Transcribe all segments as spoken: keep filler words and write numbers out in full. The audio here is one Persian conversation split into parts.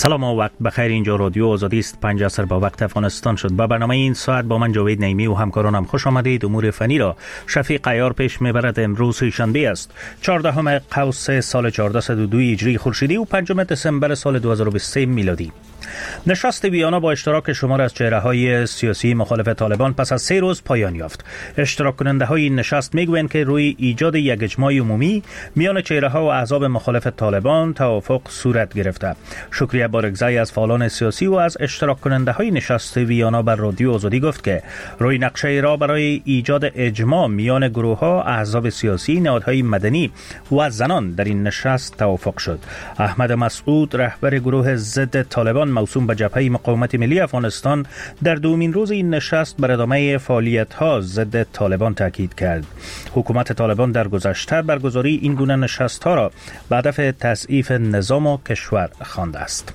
سلام و وقت بخیر. اینجا رادیو آزادی است. پنج عصر با وقت افغانستان شد. با برنامه این ساعت با من جاوید نعیمی و همکارانم خوش آمدید. امور فنی را شفیق عیار پیش میبرد. امروز شنبه است، چهاردهم قوس سال چهاردهصد و دو هجری خورشیدی و پنجم دسامبر سال دو هزار و بیست و سه میلادی. نشست ویانا با اشتراک شمار از چهره‌های سیاسی مخالف طالبان پس از سه روز پایان یافت. اشتراک کننده های این نشست میگویند که روی ایجاد یک اجماع عمومی میان چهره‌ها و احزاب مخالف طالبان توافق صورت گرفته. شکریه بارگزایی از فعالان سیاسی و از اشتراک کننده های نشست ویانا بر رادیو آزادی گفت که روی نقشه را برای ایجاد اجماع میان گروه‌ها، احزاب سیاسی، نهادهای مدنی و زنان در این نشست توافق شد. احمد مسعود، رهبر گروه ضد طالبان موسوم به جبهه مقاومت ملی افغانستان، در دومین روز این نشست بر ادامه فعالیت‌ها ضد طالبان تاکید کرد. حکومت طالبان در گذشته برگزاری این گونه نشست‌ها را به هدف تضعیف نظام و کشور خوانده است.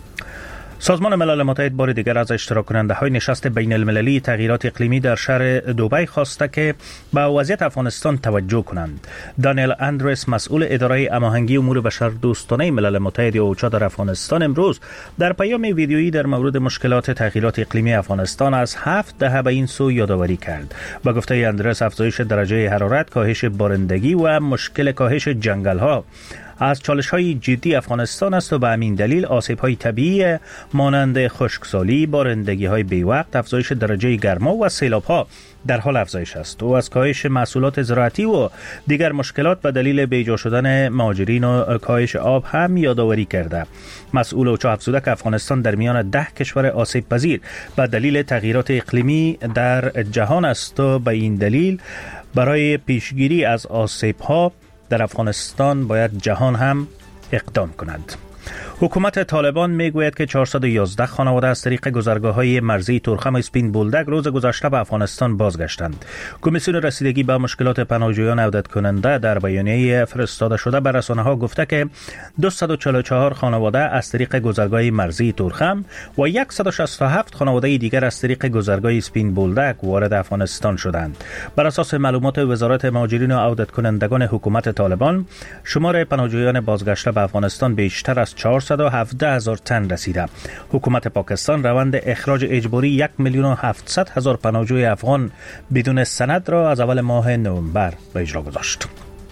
سازمان ملل متحد بار دیگر از اشتراک کننده های نشست بین المللی تغییرات اقلیمی در شهر دبی خواسته که به وضعیت افغانستان توجه کنند. دانیل اندرس، مسئول اداره هماهنگی امور بشر دوستانه ملل متحد اوچا در افغانستان، امروز در پیام ویدیویی در مورد مشکلات تغییرات اقلیمی افغانستان از هفت دهه به این سو یادآوری کرد. با گفته اندرس، افزایش درجه حرارت، کاهش بارندگی و مشکل کاهش جنگل ها از چالش‌های جدی افغانستان است و به همین دلیل آسیب‌های طبیعی مانند خشکسالی، بارندگی‌های بی‌وقت، افزایش درجه گرما و سیلاب‌ها در حال افزایش است. و از کاهش محصولات زراعتی و دیگر مشکلات به دلیل بیجا شدن مهاجرین و کاهش آب هم یادآوری کرده. مسئول اوچا افزوده که افغانستان در میان ده کشور آسیب پذیر به دلیل تغییرات اقلیمی در جهان است و به این دلیل برای پیشگیری از آسیب‌ها در افغانستان باید جهان هم اقدام کند. حکومت طالبان میگوید که چهارصد و یازده خانواده از طریق گذرگاه‌های مرزی تورخم و اسپین بولدک روز گذشته به افغانستان بازگشتند. کمیسیون رسیدگی به مشکلات پناهجویان عودت کننده در بیانیه فرستاده شده به رسانه‌ها گفته که دویست و چهل و چهار خانواده از طریق گذرگاه مرزی تورخم و صد و شصت و هفت خانواده دیگر از طریق گذرگاه اسپین بولدک وارد افغانستان شدند. بر اساس معلومات وزارت مهاجرین و عودت کنندگان حکومت طالبان، شمار پناهجویان بازگشته به افغانستان بیشتر از چهارصد و هفده هزار تن رسیده. حکومت پاکستان روند اخراج اجباری یک میلیون و هفتصد هزار پناهجوی افغان بدون سند را از اول ماه نوامبر به اجرا گذاشت.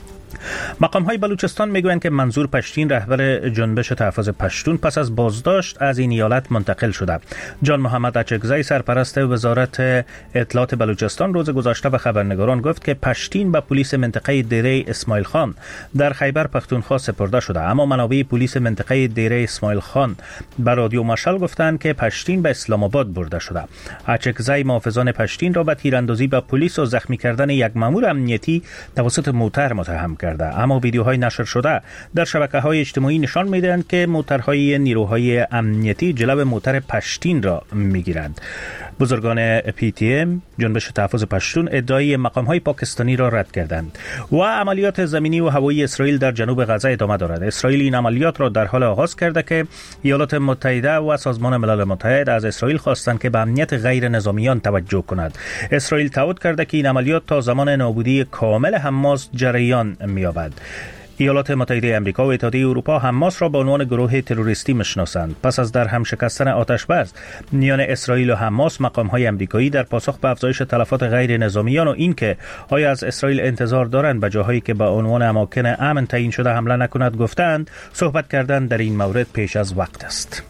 مقام های بلوچستان میگویند که منظور پشتین، رهبر جنبش تحفظ پشتون، پس از بازداشت از این ایالت منتقل شده. جان محمد اچکزی، سرپرست وزارت اطلاعات بلوچستان، روز گذشته به خبرنگاران گفت که پشتین به پلیس منطقه دیره اسماعیل خان در خیبر پختونخوا سپرده شده، اما منابع پلیس منطقه دیره اسماعیل خان به رادیو مشعل گفتند که پشتین به اسلام آباد برده شده. اچکزی محافظان پشتین را به تیراندازی به پلیس و زخمی کردن یک مأمور امنیتی توسط موتر متهم کرد. اما ویدیوهای نشر شده در شبکه‌های اجتماعی نشان می‌دهند که موترهای نیروهای امنیتی جلو موتر پشتین را می‌گیرند. بزرگان پی تی ام، جنبش تحفظ پشتون، ادعای مقام‌های پاکستانی را رد کردند. و عملیات زمینی و هوایی اسرائیل در جنوب غزه ادامه دارد. اسرائیل این عملیات را در حال آغاز کرده که ایالات متحده و سازمان ملل متحد از اسرائیل خواستند که به امنیت غیر نظامیان توجه کند. اسرائیل تعهد کرده که این عملیات تا زمان نابودی کامل حماس جریان می‌یابد. ایالات متحده آمریکا و اتحادیه اروپا حماس را به عنوان گروه تروریستی میشناسند. پس از در هم شکستن آتش‌بس میان اسرائیل و حماس، مقام‌های آمریکایی در پاسخ به افزایش تلفات غیر نظامیان و اینکه آیا از اسرائیل انتظار دارند به جاهایی که به عنوان اماکن امن تعیین شده حمله نکند گفتند، صحبت کردن در این مورد پیش از وقت است.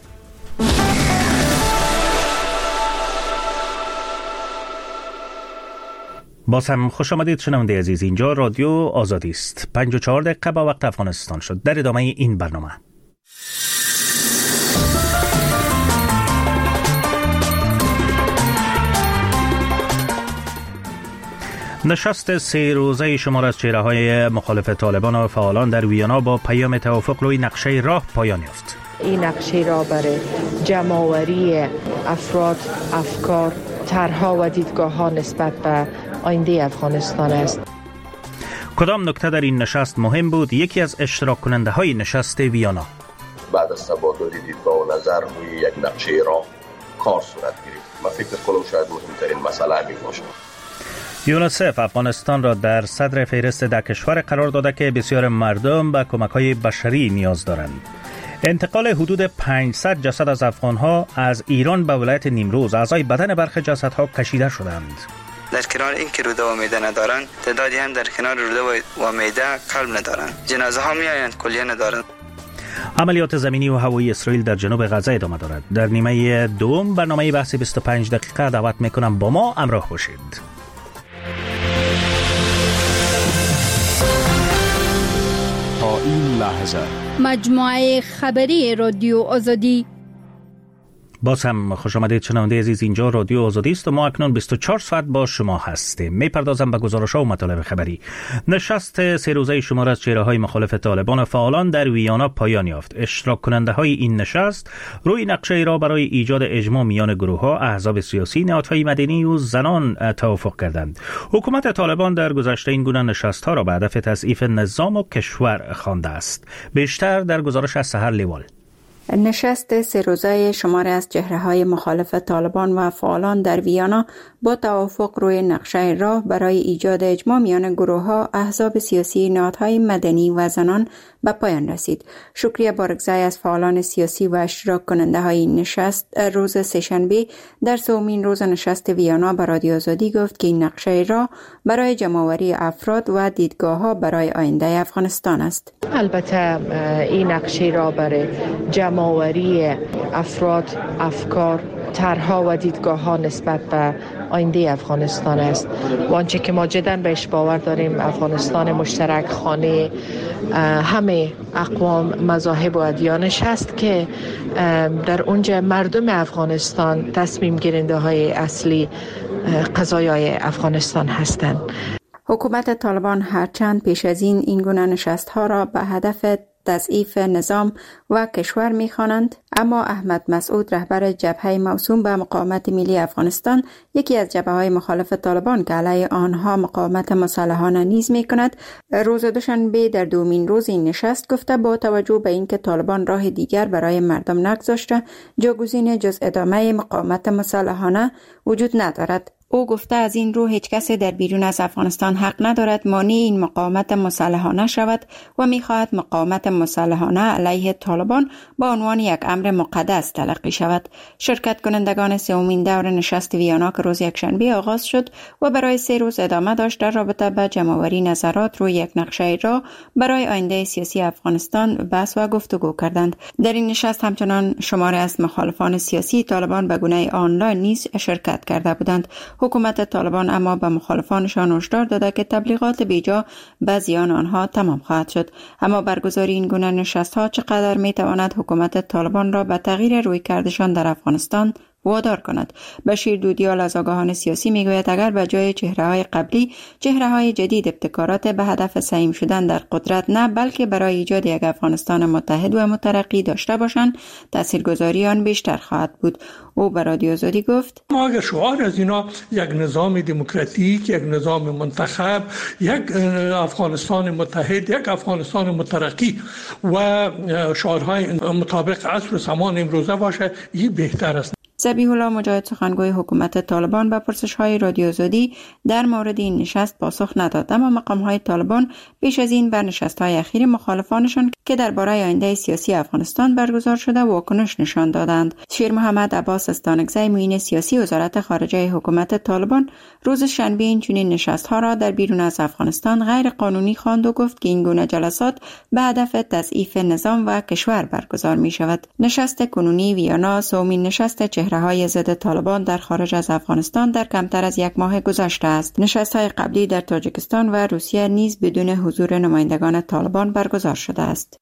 باز هم خوش آمدید شنونده عزیز. اینجا رادیو آزادی است. پنج و چهار دقیقه با وقت افغانستان شد. در ادامه این برنامه نشست سه روزه شمار از چهره‌های مخالف طالبان و فعالان در ویانا با پیام توافق روی نقشه راه پایان یافت. این نقشه را برای جمع‌آوری افراد، افکار، طرح‌ها و دیدگاه‌ها نسبت به آینده افغانستان است. کدام نکته در این نشست مهم بود؟ یکی از اشتراک کننده های نشست ویانا: بعد از تبادل دیدگاه و نظر روی یک نقشه راه کار صورت گرفت. من فکر کنم شاید مهمترین مسئله همین باشد. یونیسف افغانستان را در صدر فهرست ده کشور قرار داده که بسیار مردم به کمک‌های بشری نیاز دارند. انتقال حدود پانصد جسد از افغان‌ها از ایران به ولایت نیمروز، اعضای بدن برخی جسدها کشیده شدند. در کنار این که روده و معده ندارند، تعدادی هم در کنار روده و معده قلب ندارند. جنازه ها میآیند کلیه ندارند. عملیات زمینی و هوایی اسرائیل در جنوب غزه ادامه دارد. در نیمه دوم برنامه بحث بیست و پنج دقیقه دعوت میکنم با ما همراه باشید. تا این لحظه مجموعه خبری رادیو آزادی. باز هم خوش آمدید شنونده عزیز، اینجا رادیو آزادی است و ما اکنون بیست و چهار ساعت با شما هستیم. میپردازم به گزارش‌ها و مطالب خبری. نشست سه روزه شمار از چهره‌های مخالف طالبان و فعالان در ویانا پایان یافت. اشتراک کننده های این نشست روی نقشه ای را برای ایجاد اجماع میان گروه‌ها، احزاب سیاسی، نهادهای مدنی و زنان توافق کردند. حکومت طالبان در گذشته این گونه نشست‌ها را به هدف تضعیف نظام و کشور خوانده است. بیشتر در گزارش از سحر لیوال. نشست سه روزه شمار از چهره‌های مخالف طالبان و فعالان در ویانا با توافق روی نقشه راه برای ایجاد اجماع میان گروه‌ها، احزاب سیاسی، نهادهای مدنی و زنان به پایان رسید. شکریه بارگزای از فعالان سیاسی و اشتراک کننده های این نشست روز سه‌شنبه در سومین روز نشست ویانا به رادیو آزادی گفت که این نقشه راه برای جمع‌آوری افراد و دیدگاه‌ها برای آینده افغانستان است. البته این نقشه راه برای جمع‌آوری افراد، افکار، طرح‌ها و دیدگاه‌ها نسبت به آینده افغانستان است. و آنچه که ما جداً بهش باور داریم، افغانستان مشترک خانه همه اقوام، مذاهب و ادیانش است که در اونجا مردم افغانستان تصمیم گیرنده های اصلی قضایای افغانستان هستند. حکومت طالبان هرچند پیش از این این گونه نشست‌ها را به هدف تضعیف نظام و کشور می‌خوانند، اما احمد مسعود، رهبر جبهه موسوم به مقاومت ملی افغانستان، یکی از جبهه‌های مخالف طالبان که علیه آنها مقاومت مسلحانه نیز می‌کند، روز دوشنبه در دومین روز این نشست گفته با توجه به اینکه طالبان راه دیگر برای مردم نگذاشته، جاگزین جز ادامه مقاومت مسلحانه وجود ندارد. او گفته از این رو هیچ کسی در بیرون از افغانستان حق ندارد مانع این مقاومت مسلحانه شود و می‌خواهد مقاومت مسلحانه علیه طالبان با عنوان یک امر مقدس تلقی شود. شرکت کنندگان سومین دور نشست ویانا که روز یکشنبه آغاز شد و برای سه روز ادامه داشت، در رابطه با جمع‌آوری نظرات روی یک نقشه راه برای آینده سیاسی افغانستان بحث و گفتگو کردند. در این نشست همچنان شماری از مخالفان سیاسی طالبان به گونه آنلاین نیز شرکت کرده بودند. حکومت طالبان اما به مخالفانشان هشدار داده که تبلیغات بیجا به زیان آنها تمام خواهد شد. اما برگزاری این گونه نشست‌ها چقدر می‌تواند حکومت طالبان را به تغییر رویکردشان در افغانستان وادار کند؟ بشیر دودیال از آگاهان سیاسی میگوید اگر به جای چهره‌های قبلی چهره‌های جدید ابتکارات به هدف سهیم شدن در قدرت نه بلکه برای ایجاد یک افغانستان متحد و مترقی داشته باشند، تاثیرگذاری آن بیشتر خواهد بود. او به رادیو آزادی گفت ما اگر شعار از اینا یک نظام دموکراتیک، یک نظام منتخب، یک افغانستان متحد، یک افغانستان مترقی و شعارهای مطابق عصر و زمان امروزه باشه، این بهتر است. ذبیح الله مجاهد، سخنگوی حکومت طالبان، به پرسش‌های رادیو آزادی در مورد این نشست پاسخ نداد، اما مقام‌های طالبان پیش از این بر نشست‌های اخیر مخالفانشان که درباره آینده سیاسی افغانستان برگزار شده واکنش نشان دادند. شیر محمد عباس استانکزی، معین سیاسی وزارت خارجه حکومت طالبان، روز شنبه این چنین نشست‌ها را در بیرون از افغانستان غیر قانونی خواند و گفت که این گونه جلسات به هدف تضعیف نظام و کشور برگزار می‌شود. نشست کنونی ویانا سومین نشست چهره‌های ضد طالبان در خارج از افغانستان در کمتر از یک ماه گذشته است. نشست‌های قبلی در تاجیکستان و روسیه نیز بدون حضور نمایندگان طالبان برگزار شده است.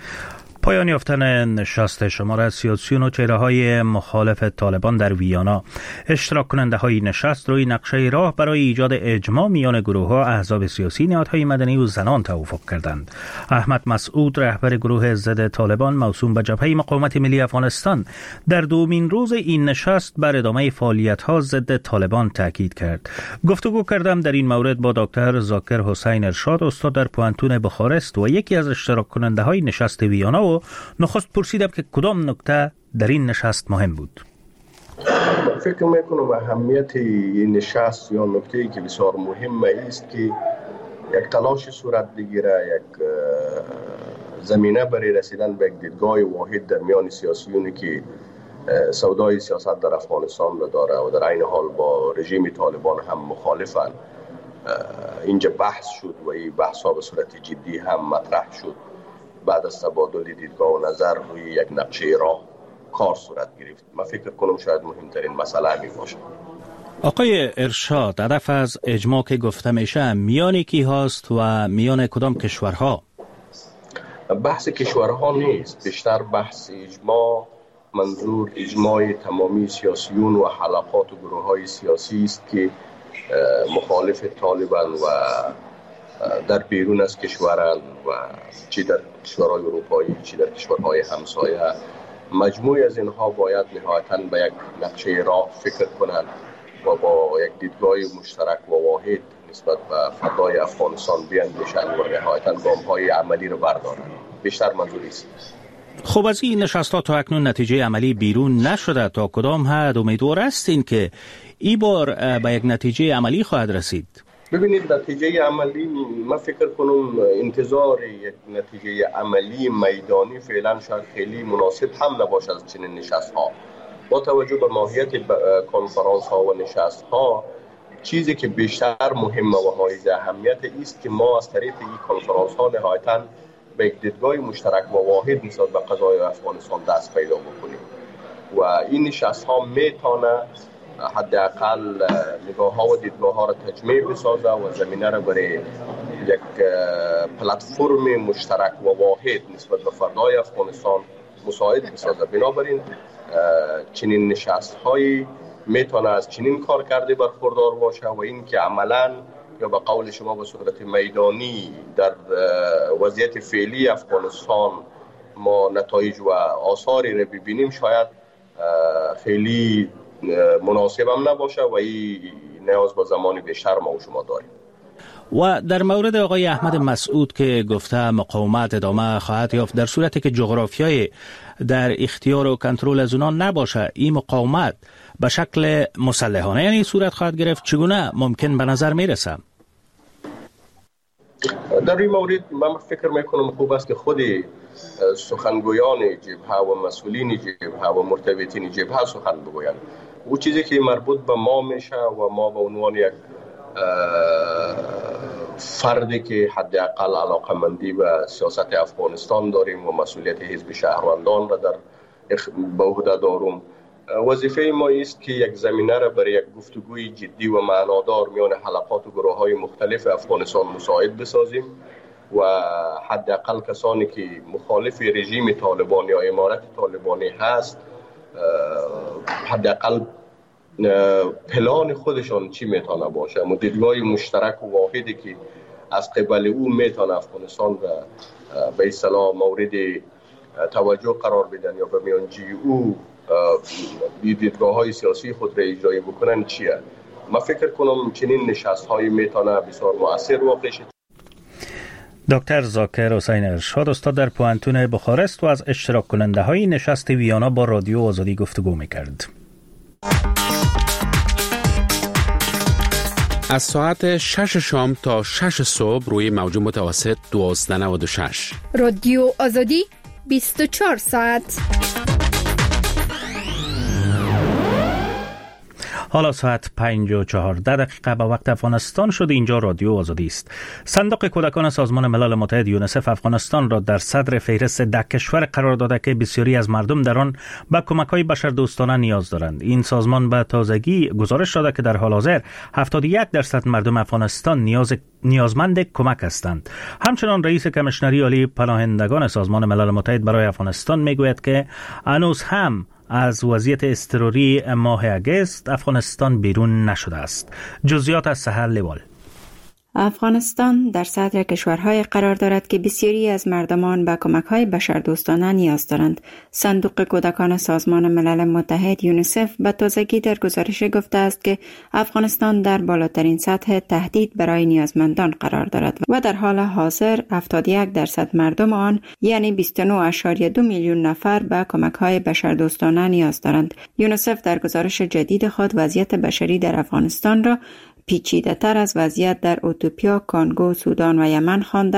پایان یافتن نشست شمار از سیاسیون و چهره‌های مخالف طالبان در ویانا. اشتراک کننده های نشست روی نقشه راه برای ایجاد اجماع میان گروه‌ها، احزاب سیاسی، نهادهای مدنی و زنان توافق کردند. احمد مسعود، رهبر گروه ضد طالبان موسوم به جبهه مقاومت ملی افغانستان، در دومین روز این نشست بر ادامه فعالیت‌ها ضد طالبان تاکید کرد. گفتگو کردم در این مورد با دکتر ذاکر حسین ارشاد، استاد در پوهنتون بخارست و یکی از اشتراک کننده های نشست ویانا، و نخست پرسیدم که کدام نکته در این نشست مهم بود. فکر میکنم اهمیت این نشست یا نکته‌ای که بسیار مهمه است که یک تلاش صورت بگیره، یک زمینه برای رسیدن به یک دیدگاه واحد در میان سیاسیونی که سودای سیاست در افغانستان را داره و در عین حال با رژیم طالبان هم مخالفن. اینجا بحث شد و این بحث ها به صورت جدی هم مطرح شد. بعد از تبادل دیدگاه و نظر روی یک نقشه راه کار صورت گرفت. من فکر کنم شاید مهمترین مسئله همین باشه. آقای ارشاد، هدف از اجماع که گفته میشه میان کی هاست و میان کدام کشورها؟ بحث کشورها نیست، بیشتر بحث اجماع منظور اجماع تمامی سیاسیون و حلقات و گروه های سیاسی است که مخالف طالبان و در بیرون از کشورند و چی در کشورهای اروپایی چی در کشورهای همسایه. مجموعی از اینها باید نهایتاً به یک نقشه راه فکر کنند و با یک دیدگاه مشترک و واحد نسبت به فردای افغانستان بیاندیشند و نهایتاً گام‌های عملی را بردارند. بیشتر منظوری است. خب از این نشست‌ها تا اکنون نتیجه عملی بیرون نشده. تا کدام حد امیدوار هستین که این بار به یک نتیجه عملی خواهد رسید؟ ببینید، نتیجه عملی من فکر کنم انتظار یک نتیجه عملی میدانی فعلا شاید خیلی مناسب هم نباشه از چنین نشست‌ها. با توجه به ماهیت کنفرانس ها و نشست ها، چیزی که بیشتر مهمه و حائز اهمیت است که ما از طریق این کنفرانس ها نهایتاً به یک دیدگاه مشترک و واحد نسبت به قضای افغانستان دست پیدا بکنیم و این نشست ها میتونه حداقل نگاه ها و دیدگاه ها را تجمیع بسازه و زمینه را برای یک پلتفرم مشترک و واحد نسبت به فردای افغانستان مساعد بسازه. بنابراین چنین نشست هایی میتونه از چنین کار کرده برخوردار باشه و این که عملاً یا به قول شما به صورت میدانی در وضعیت فعلی افغانستان ما نتایج و آثاری را ببینیم شاید خیلی مناسب هم نباشه و این نیاز به زمان بیشتر ما و شما داریم. و در مورد آقای احمد مسعود که گفته مقاومت ادامه خواهد یافت در صورتی که جغرافیای در اختیار و کنترل از اونا نباشه، این مقاومت به شکل مسلحانه یعنی صورت خواهد گرفت، چگونه ممکن به نظر میرسه؟ در این مورد من فکر میکنم خوب است که خود سخنگویان جبهه و مسئولین جبهه و مرتبطین جبهه سخن بگویند. او چیزی که مربوط به ما میشه و ما به عنوان یک فردی که حداقل علاقه‌مندی به سیاست افغانستان داریم و مسئولیت حزب شهروندان را در به عهده دارم، وظیفه ما است که یک زمینه را برای یک گفتگوی جدی و معنادار میان حلقات و گروه‌های مختلف افغانستان مساعد بسازیم و حداقل کسانی که مخالف رژیم طالبان یا امارت طالبانی هست حداقل پلان خودشان چی میتونه باشه، دیدگاه مشترک و واحدی که از قبل او میتونه افغانستان را به اصطلاح مورد توجه قرار بدن یا به میانجی او دیدگاه های سیاسی خود را اجرایی بکنن چیه. من فکر کنم چنین نشست های میتونه بسیار مؤثر واقع شد. دکتر ذاکر حسین ارشاد، استاد در پوهنتون بخارست و از اشتراک کننده های نشست ویانا با رادیو آزادی گفتگو میکرد. از ساعت شش شام تا شش صبح روی موج متوسط دوازده نود و شش. رادیو آزادی بیست و چهار ساعت. حالا ساعت پنج و چهارده دقیقه به وقت افغانستان شد. اینجا رادیو آزادی است. صندوق کودکان سازمان ملل متحد یونیسف افغانستان را در صدر فهرست ده کشور قرار داده که بسیاری از مردم در آن به کمک‌های بشردوستانه نیاز دارند. این سازمان به تازگی گزارش داده که در حال حاضر هفتاد و یک درصد مردم افغانستان نیاز نیازمند کمک هستند. همچنان رئیس کمیشنری عالی پناهندگان سازمان ملل متحد برای افغانستان میگوید که هنوز هم از وضعیت اضطراری ماه اگست افغانستان بیرون نشده است. جزئیات از سحر لیوال. افغانستان در صدر کشورهای قرار دارد که بسیاری از مردمان به کمک‌های بشردوستانه نیاز دارند. صندوق کودکان سازمان ملل متحد یونیسف به تازگی در گزارش گفته است که افغانستان در بالاترین سطح تهدید برای نیازمندان قرار دارد و در حال حاضر هفتاد و یک درصد مردم آن یعنی بیست و نه ممیز دو میلیون نفر به کمک‌های بشردوستانه نیاز دارند. یونیسف در گزارش جدید خود وضعیت بشری در افغانستان را پیچیده تر از وضعیت در اتیوپیا، کانگو، سودان و یمن خوانده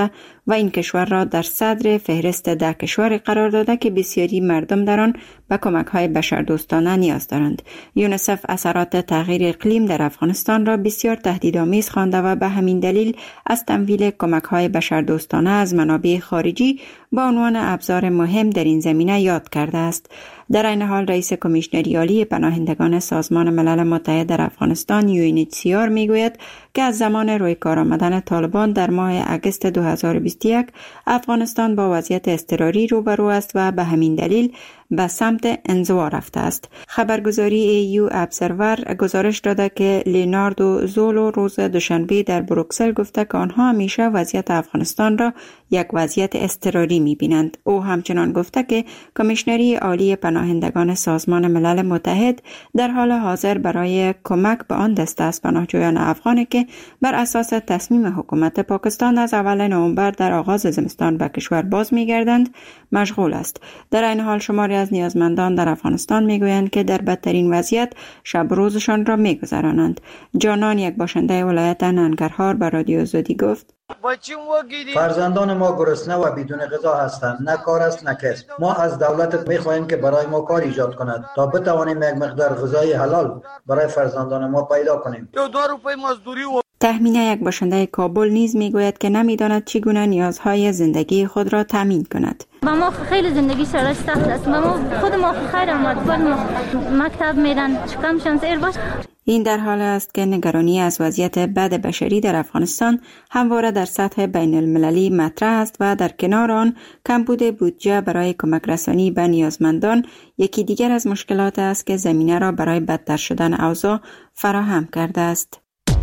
و این کشور را در صدر فهرست ده کشور قرار داده که بسیاری مردم در آن به کمک‌های بشردوستانه نیاز دارند. یونیسف اثرات تغییر اقلیم در افغانستان را بسیار تهدیدآمیز خوانده و به همین دلیل از تمویل کمک‌های بشردوستانه از منابع خارجی با عنوان ابزار مهم در این زمینه یاد کرده است. در این حال رئیس کمیشنری عالی پناهندگان سازمان ملل متحد در افغانستان یو ان اچ سی آر میگوید که از زمان روی کار آمدن طالبان در ماه اگست دو هزار و بیست و یک افغانستان با وضعیت اضطراری روبرو است و به همین دلیل به سمت انزوا رفته است. خبرگزاری ای یو ابزرور گزارش داده که لیناردو زولو روز دوشنبه در بروکسل گفته که آنها همیشه وضعیت افغانستان را یک وضعیت اضطراری می‌بینند. او همچنان گفته که کمیشنری عالی پناهندگان سازمان ملل متحد در حال حاضر برای کمک به آن دسته از پناهجویان افغانی که بر اساس تصمیم حکومت پاکستان از اول نوامبر در آغاز زمستان به کشور باز می‌گردند مشغول است. در این حال شماری از نیازمندان در افغانستان میگویند که در بدترین وضعیت شب روزشان را میگذرانند. جانان، یک باشنده ولایت ننگرهار، به رادیو آزادی گفت: فرزندان ما گرسنه و بدون غذا هستند، نه کار است نه کسب. ما از دولت میخواهیم که برای ما کار ایجاد کند تا بتوانیم یک مقدار غذای حلال برای فرزندان ما پیدا کنیم. تهمینه، یک باشنده کابل، نیز میگوید که نمیداند چگونه نیازهای زندگی خود را تامین کند. ما خیلی زندگی سرش سخت است. ما خود ما خیر آمد ولی مکتب میرن چکم شانس ایر باش. این در حال است که نگرانی از وضعیت بد بشری در افغانستان همواره در سطح بین المللی مطرح است و در کنار آن کمبود بودجه برای کمک رسانی به نیازمندان یکی دیگر از مشکلات است که زمینه را برای بدتر شدن اوضاع فراهم کرده است.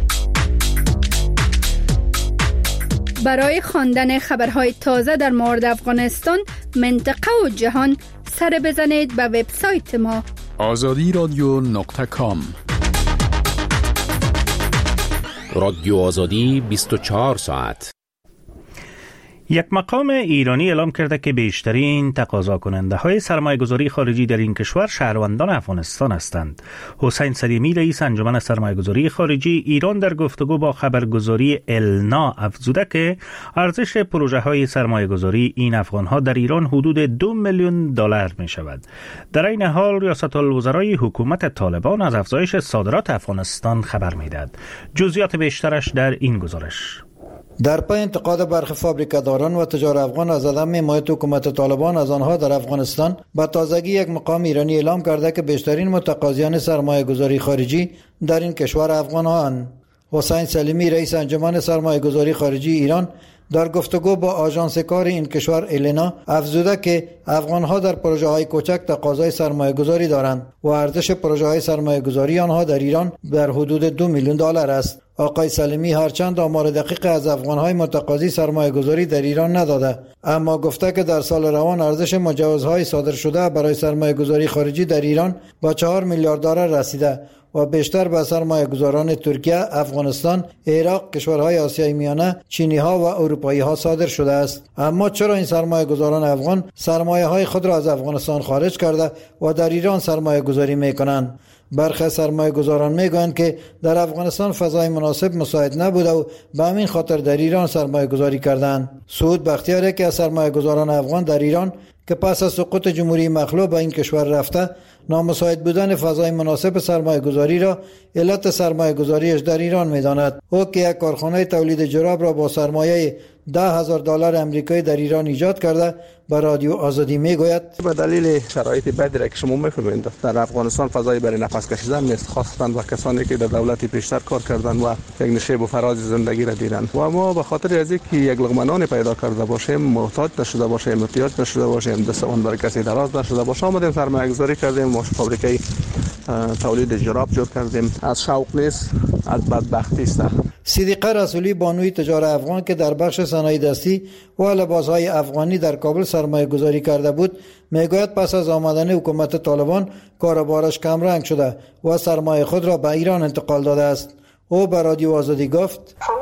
برای خواندن خبرهای تازه در مورد افغانستان، منطقه و جهان، سر بزنید به وبسایت ما آزادی رادیو نقطه کام. رادیو آزادی بیست و چهار ساعت. یک مقام ایرانی اعلام کرده که بیشترین تقاضا کننده های سرمایه گذاری خارجی در این کشور شهروندان افغانستان هستند. حسین سلیمی، رئیس انجمن سرمایه گذاری خارجی ایران، در گفتگو با خبرگزاری النا افزوده که ارزش پروژه های سرمایه گذاری این افغان ها در ایران حدود دو میلیون دلار می شود. در این حال ریاست الوزرای حکومت طالبان از افزایش صادرات افغانستان خبر می دهد. جزئیات بیشترش در این گزارش. در پی انتقاد برخی فابریکه‌داران و تجار افغان از عدم حمایت حکومت طالبان از آنها در افغانستان، به تازگی یک مقام ایرانی اعلام کرده که بیشترین متقاضیان سرمایه گذاری خارجی در این کشور افغان هستند. حسین سلیمی، رئیس انجمن سرمایه گذاری خارجی ایران، در گفتگو با آژانس کار این کشور النا افزوده که افغان‌ها در پروژه‌های کوچک تقاضای سرمایه‌گذاری دارند و ارزش پروژه‌های سرمایه‌گذاری آنها در ایران در حدود دو میلیون دلار است. آقای سلیمی هرچند آمار دقیق از افغان‌های متقاضی سرمایه‌گذاری در ایران نداده، اما گفته که در سال روان ارزش مجوزهای صادر شده برای سرمایه‌گذاری خارجی در ایران با چهار میلیارد دلار رسیده و بیشتر به سرمایه گذاران ترکیه، افغانستان، عراق، کشورهای آسیای میانه، چینی ها و اروپایی ها صادر شده است. اما چرا این سرمایه گذاران افغان سرمایه های خود را از افغانستان خارج کرده و در ایران سرمایه گذاری می کنند؟ برخی سرمایه گذاران می گویند که در افغانستان فضای مناسب مساعد نبوده و به همین خاطر در ایران سرمایه گذاری کردند. سعود بختیاری که از سرمایه گذاران افغان در ایران که پس از سقوط جمهوری مخلوع به این کشور رفته، نامساعد بودن فضای مناسب سرمایه گذاری را علت سرمایه گذاریش در ایران می داند. او که یک کارخانه تولید جراب را با سرمایه ده هزار دلار امریکایی در ایران ایجاد کرده، به رادیو آزادی می گوید به دلیل شرایط بدی را که شما می‌فهمید در افغانستان فضای برای نفس کشیدن نیست، خاصتا با کسانی که در دولت پیشتر کار کردند و یک نشیب و فراز زندگی را دیدند. و ما به خاطر از اینکه یک لقمه نان پیدا کرده باشیم، محتاج نشده باشیم، احتیاج نشده باشیم، دستمون برای کسی دراز نشده باشه، آمدیم سرمایه‌گذاری کردیم، ما فابریکه تولید جراب جور کردیم. از شوق نیست، از بدبختی است. صدیقه رسولی، بانوی تجار افغان که در بخش صنایع دستی و لباسهای افغانی در کابل سرمایه گذاری کرده بود، میگوید پس از آمدن حکومت طالبان کاروبارش کم رنگ شده و سرمایه خود را به ایران انتقال داده است. او به رادیو آزادی گفت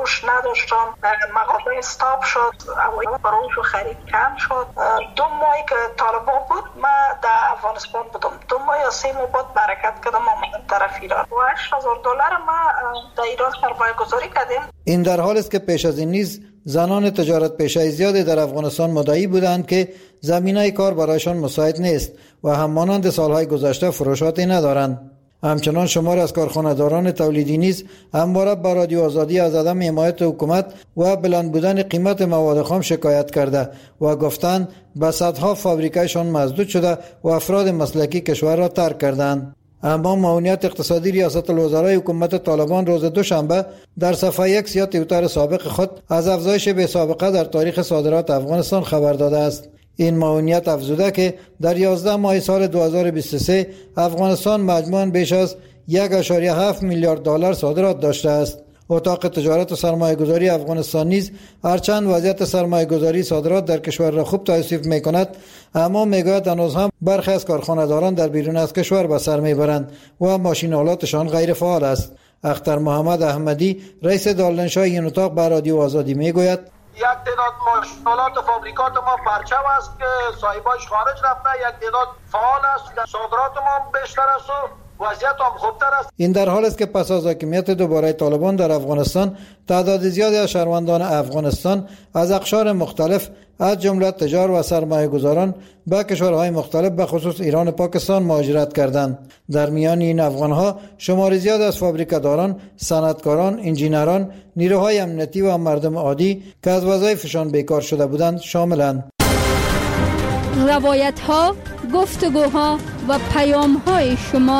فروش نداشتم، مغازه استاپ شد، فروش و خرید کم شد. دو ماهی که طالبان بود من در افغانستان بودم، دو ماه یا سه ماه بود برکت کردم آمدم طرف ایران و هشت هزار دلار ما در ایران سرمایه گذاری کردیم. این در حال است که پیش از این نیز زنان تجارت پیشه زیادی در افغانستان مدعی بودند که زمینه کار برایشان مساعد نیست و هم مانند سالهای گذشته فروشاتی ندارند. همچنان شمار از کارخانه‌داران تولیدی نیز همواره با رادیو آزادی از عدم حمایت حکومت و بلند بودن قیمت مواد خام شکایت کرده و گفتند به صدها فابریکه‌شان مسدود شده و افراد مسلکی کشور را ترک کردند. اما معاونیت اقتصادی ریاست الوزرای حکومت طالبان روز دوشنبه در صفحه یک یا توییتر سابق خود از افزایش بی سابقه در تاریخ صادرات افغانستان خبر داده است. این معاونیت افزوده که در یازده ماه سال دو هزار و بیست و سه افغانستان مجموعاً بیش از یک و هفت میلیارد دلار صادرات داشته است. اتاق تجارت و سرمایه گذاری افغانستان نیز هرچند وضعیت سرمایه گذاری صادرات در کشور را خوب توصیف می کند، اما می گوید هنوز هم برخی از کارخانه‌داران در بیرون از کشور به سر می برند و ماشین آلاتشان غیر فعال است. اختر محمد احمدی رئیس دالنشاه این اتاق به رادیو آزادی می گوید یک تعداد ماشین‌آلات فابریکات ما پرچم است که صاحبایش خارج رفته، یک تعداد فعال است، صادرات ما بیشتر است و وضعیت هم خوبتر است. این در حال است که پس از حاکمیت دوباره طالبان در افغانستان تعداد زیادی از شهروندان افغانستان از اقشار مختلف از جمله تجار و سرمایه گذاران به کشورهای مختلف به خصوص ایران و پاکستان مهاجرت کردند. در میان این افغانها شمار زیاد از فابریکه‌داران، صنعتکاران، انجینران، نیروهای امنیتی و مردم عادی که از وظایفشان بیکار شده بودند شاملند. روایت‌ها، گفتگوها و پیام‌های شما.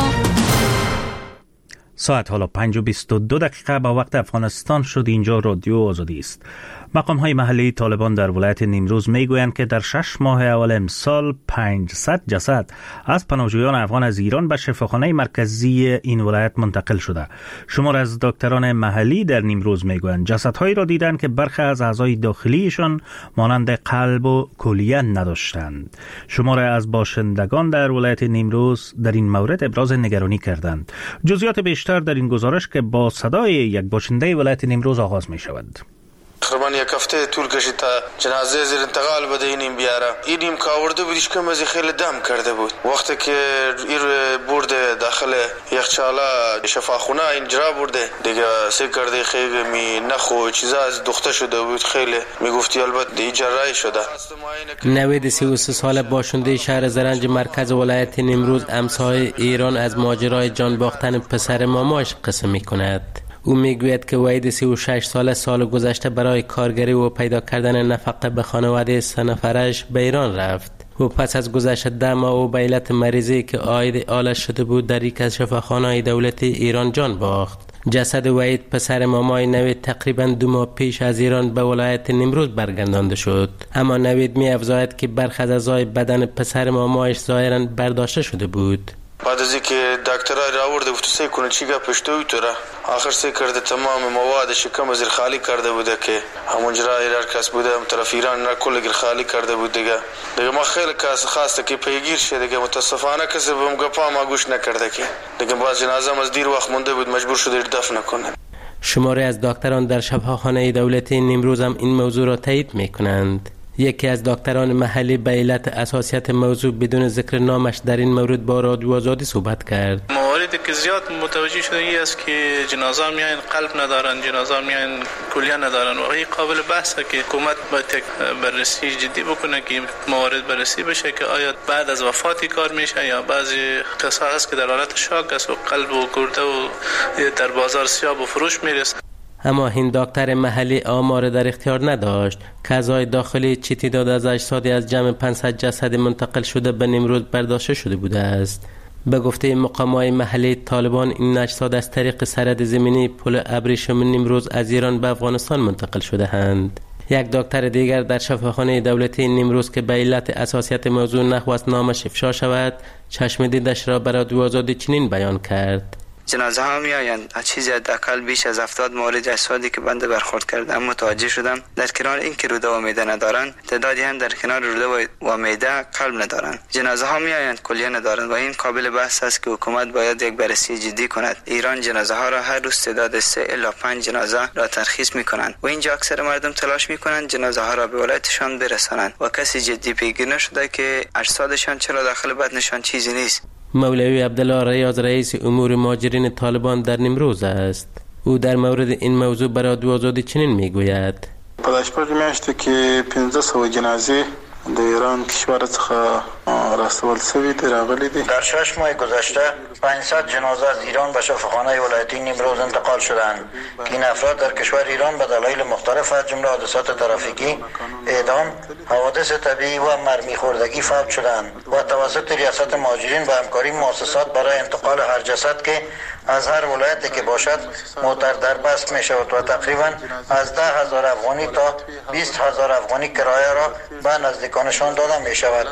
ساعت حالا پنج و بیست و دو دقیقه با وقت افغانستان شد. اینجا رادیو آزادی است. مقام های محلی طالبان در ولایت نیمروز می گویند که در شش ماه اول امسال پانصد جسد از پناهجویان افغان از ایران به شفاخانه مرکزی این ولایت منتقل شده. شمار از دکتران محلی در نیمروز می گویند جسدهایی را دیدند که برخی از اعضای داخلیشان مانند قلب و کلیه نداشتند. شمار از باشندگان در ولایت نیمروز در این مورد ابراز نگرانی کردند. جزئیات بیشتر در این گزارش که با صدای یک باشنده ولایت نیمروز آغاز می شود. تقریبا یک هفته طول کشید تا جنازه زیر انتقال بده اینیم بیاره. اینیم که آورده بودیش که مزی خیلی دم کرده بود. وقتی که این برده داخل یخچاله شفاخونه اینجا برده دیگه سه کرده خیلی می نخو چیزا از دخته شده بود، خیلی میگفتی البته دی جراحی شده. نوید سی و سه ساله باشنده شهر زرنج مرکز ولایت نیمروز امسای ایران از ماجرای جان باختن پسر ماماش قصه میکند. او میگوید که وحید سی و شش ساله سال گذشته برای کارگری و پیدا کردن نفقه به خانواده سه نفرش به ایران رفت و پس از گذشت ده ماه و به علت مریضی که عاید آلش شده بود در یک از شفاخانه‌های دولتی ایران جان باخت. جسد وحید پسر مامای نوید تقریبا دو ماه پیش از ایران به ولایت نیمروز برگردانده شد، اما نوید می افزاید که برخی از اعضای بدن پسر مامایش ظاهرا برداشته شده بود. بعد از اینکه دکترها را آورده بود سه کنه چیگا پشتوی تو را آخر سه کرده تمام مواد شکم زیر خالی کرده بوده که همون جرای هر کس بوده هم طرف ایران را کل گیر خالی کرده بود دیگه دیگه ما خیلی کس خواسته که پیگیر شه دیگه متاسفانه کسی بهم گپا ما گوش نکرده که دیگه باز جنازه از دیر وقت مونده بود مجبور شده دفن کنه. شماری از دکتران در شفاخانه دولتی نیمروز هم این موضوع را تایید میکنند. یکی از دکتران محلی به علت اساسیت موضوع بدون ذکر نامش در این مورد با رادیو آزادی صحبت کرد. مواردی که زیاد متوجه شده ای است که جنازه میان قلب ندارن، جنازه میان کلیه ندارن و این قابل بحثه که حکومت باید بررسی جدی بکنه که موارد بررسی بشه که آیا بعد از وفاتی کار میشه یا بعضی کسا هست که در حالت شاک است و قلب و گرده و در بازار سیاه و فروش میرسه. اما این دکتر محلی آمار در اختیار نداشت که اعضای داخلی چه تعداد از اجسادی از جمع پانصد جسد منتقل شده به نیمروز برداشته شده بوده است. به گفته مقامات محلی طالبان این اجساد از طریق سرحد زمینی پل ابریشم نیمروز از ایران به افغانستان منتقل شده اند. یک دکتر دیگر در شفاخانه دولتی نیمروز که به علت اساسیت موضوع نخواست نامش افشا شود چشم دیدش را برای رادیو آزادی چنین بیان کرد. جنازه ها میآیند. چیزی حداقل بیش از هفتاد مورد اجسادی که بنده برخورد کردم متوجه شدم. در کنار این که روده و معده ندارند، تعدادی هم در کنار روده و معده قلب ندارند. جنازه ها میآیند کلیه ندارند و این قابل بحث است که حکومت باید یک بررسی جدی کند. ایران جنازه ها را هر روز تعداد سه الی پنج جنازه را ترخیص میکنند و اینجا اکثر مردم تلاش میکنند جنازه ها را به ولایتشان برسانند و کسی جدی پیگیر نشده که اجسادشان چرا داخل بدنشان چیزی نیست. مولوی عبدالله ریاض رئیس امور مهاجرین طالبان در نیمروز است. او در مورد این موضوع برای رادیو آزادی چنین میگوید: پداشپرد میاشته که پانزده صد جنازه در ایران کشور څخه راستول شوی دی راغلی دی. در شش ماه گذشته پانصد جنازه از ایران به شفاخانه ولایتی نیمروز انتقال شدند که این افراد در کشور ایران به دلایل مختلف از جمله حادثات ترافیکی، اعدام، حوادث طبیعی و مرمی خوردگی فوت شدند و توسط ریاست مهاجرین و همکاری مؤسسات برای انتقال هر جسد که از هر ولایتی که باشد موتر در بست می شود و تقریبا از ده هزار افغانی تا بیست هزار افغانی کرایه را به نزدیکانشان داده می شود.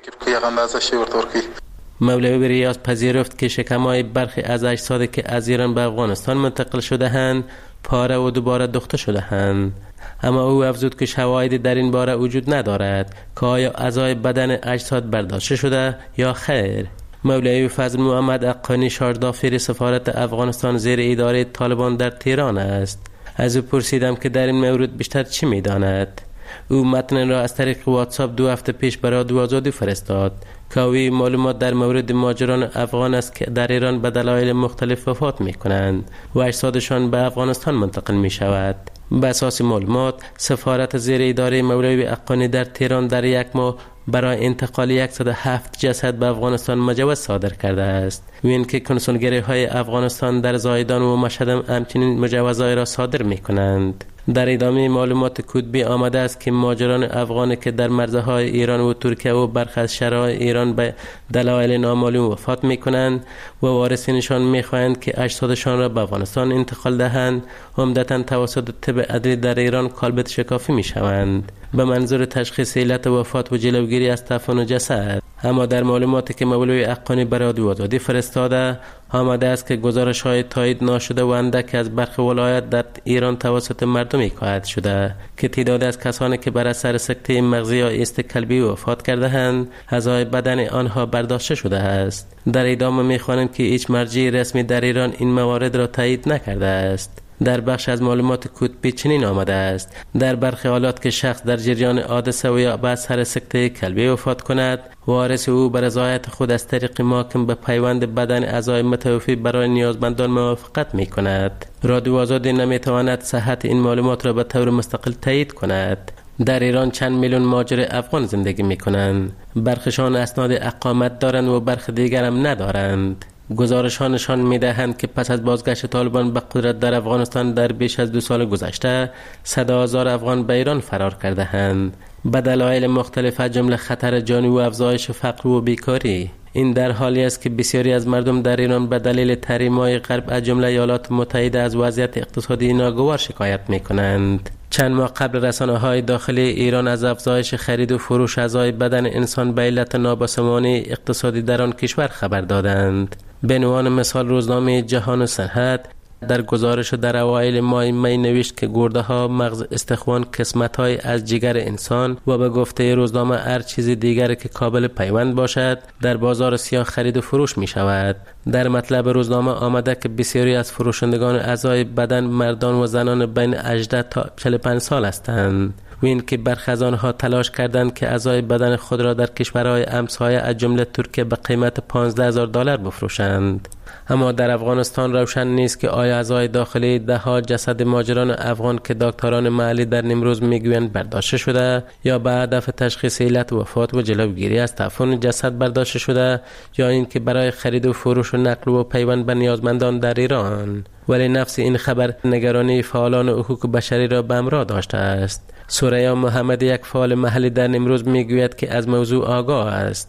مولوی ریاض پذیرفت که شکم‌های برخی از اجسادی که از ایران به افغانستان منتقل شده اند پاره و دوباره دوخته شده اند، اما او افزود که شواهدی در این باره وجود ندارد که آیا اعضای بدن اجساد برداشته شده یا خیر. مولوی فضل محمد اقانی شاردافیر سفارت افغانستان زیر اداره طالبان در تهران است. از او پرسیدم که در این مورد بیشتر چی می‌داند. او متن را از طریق واتساپ دو هفته پیش برای رادیو آزادی فرستاد که او معلومات در مورد مهاجران افغان است که در ایران به دلایل مختلف وفات می‌کنند و اجسادشان به افغانستان منتقل می‌شود. به اساس معلومات سفارت زیر اداره مولوی اقانی در تهران در یک ماه برای انتقال صد و هفت جسد به افغانستان مجوز صادر کرده است و اینکه کنسولگری های افغانستان در زایدان و مشهد همچنین مجوزهای را صادر می کنند. در ادامه معلومات کتبی آمده است که مهاجران افغانی که در مرزهای ایران و ترکیه و برخی از شهرهای ایران به دلایل نامعلوم وفات می کنند و وارثینشان می خواهند که اجسادشان را به افغانستان انتقال دهند، عمدتاً توسط طب عدلی در ایران کالبد شکافی می شوند به منظور تشخیص علت وفات و جلوگیری از تفن جسد. اما در معلوماتی که مولوی اقانی برای رادیو آزادی فرستاده آمده است که گزارش‌های تایید ناشده و اندک از برخی ولایات در ایران توسط مردم حکایت شده که تعداد از کسانی که بر اثر سکته مغزی یا ایست قلبی وفات کرده‌اند اعضای بدن آنها برداشته شده است. در ادامه می‌خوانیم که هیچ مرجع رسمی در ایران این موارد را تایید نکرده است. در بخش از معلومات کتبی چنین آمده است: در برخی حالات که شخص در جریان حادثه و یا به اثر سکته قلبی وفات کند، وارث او بر رضایت خود از طریق محاکم به پیوند بدن اعضای متوفی برای نیازمندان موافقت می کند. رادیو آزادی نمی تواند صحت این معلومات را به طور مستقل تایید کند. در ایران چند میلیون مهاجر افغان زندگی می کنند. برخشان اسناد اقامت دارند و برخی دیگر هم ندارند. گزارش‌ها نشان می‌دهند که پس از بازگشت طالبان به قدرت در افغانستان در بیش از دو سال گذشته صد هزار افغان به ایران فرار کرده‌اند به دلایل مختلف از جمله خطر جانی و افزایش فقر و بیکاری. این در حالی است که بسیاری از مردم در ایران به دلیل تحریم‌های غرب از جمله ایالات متحده از وضعیت اقتصادی ناگوار شکایت می‌کنند. چند ماه قبل رسانه‌های داخلی ایران از افزایش خرید و فروش اعضای بدن انسان به علت نابسامانی اقتصادی در آن کشور خبر دادند. به عنوان مثال روزنامه جهان و صنعت در گزارش در اوایل ماه می نوشت که گرده ها، مغز، استخوان قسمت های از جگر انسان و به گفته روزنامه هر چیز دیگر که قابل پیوند باشد در بازار سیاه خرید و فروش می شود. در مطلب روزنامه آمده که بسیاری از فروشندگان اعضای بدن مردان و زنان بین هجده تا چهل و پنج سال هستند و این که برخی از آنها تلاش کردند که اعضای بدن خود را در کشورهای همسایه از جمله ترکیه به قیمت پانزده هزار دلار بفروشند. اما در افغانستان روشن نیست که آیا اعضای داخلی ده ها جسد مهاجران افغان که دکتران محلی در نیمروز میگویند برداشته شده یا به هدف تشخیص علت وفات و جلوگیری از تعفن جسد برداشته شده یا اینکه برای خرید و فروش و نقل و پیوند به نیازمندان در ایران. ولی نفس این خبر نگرانی فعالان حقوق بشری را به همراه داشته است. سوریا محمد یک فعال محلی در نیمروز میگوید که از موضوع آگاه است،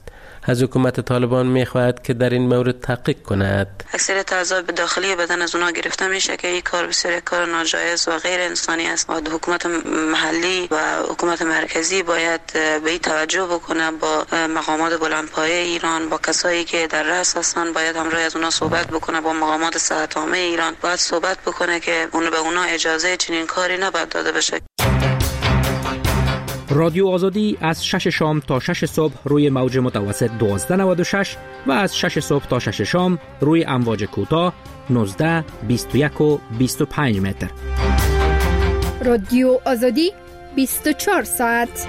از حکومت طالبان میخواهد که در این مورد تحقیق کند. اکثریت اعضای داخلی بدن از اونها گرفته میشه که این کار بسیار کار ناجایز و غیر انسانی است. حکومت محلی و حکومت مرکزی باید به این توجه بکنه، با مقامات بلندپایه ایران، با کسایی که در رأس هستن باید همراه از اونها صحبت بکنه، با مقامات صحت عامه ایران باید صحبت بکنه که اون به اونها اجازه چنین کاری نباید داده بشه. رادیو آزادی از شش شام تا شش صبح روی موج متوسط دوازده نود و شش و از شش صبح تا شش شام روی امواج کوتاه نوزده، بیست و یک و بیست و پنج متر. رادیو آزادی بیست و چهار ساعت.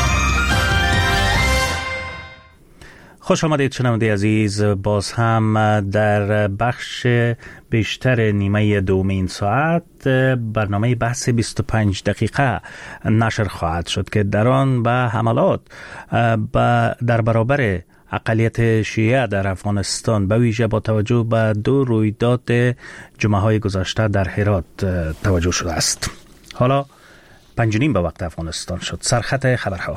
خوش آمدید شنونده عزیز، باز هم در بخش بیشتر نیمه دومین ساعت برنامه بحث بیست و پنج دقیقه نشر خواهد شد که در آن به حملات در برابر اقلیت شیعه در افغانستان به ویژه با توجه به دو رویداد جمعه های گذشته در هرات توجه شده است. حالا پنج و نیم به وقت افغانستان شد. سرخط خبرها.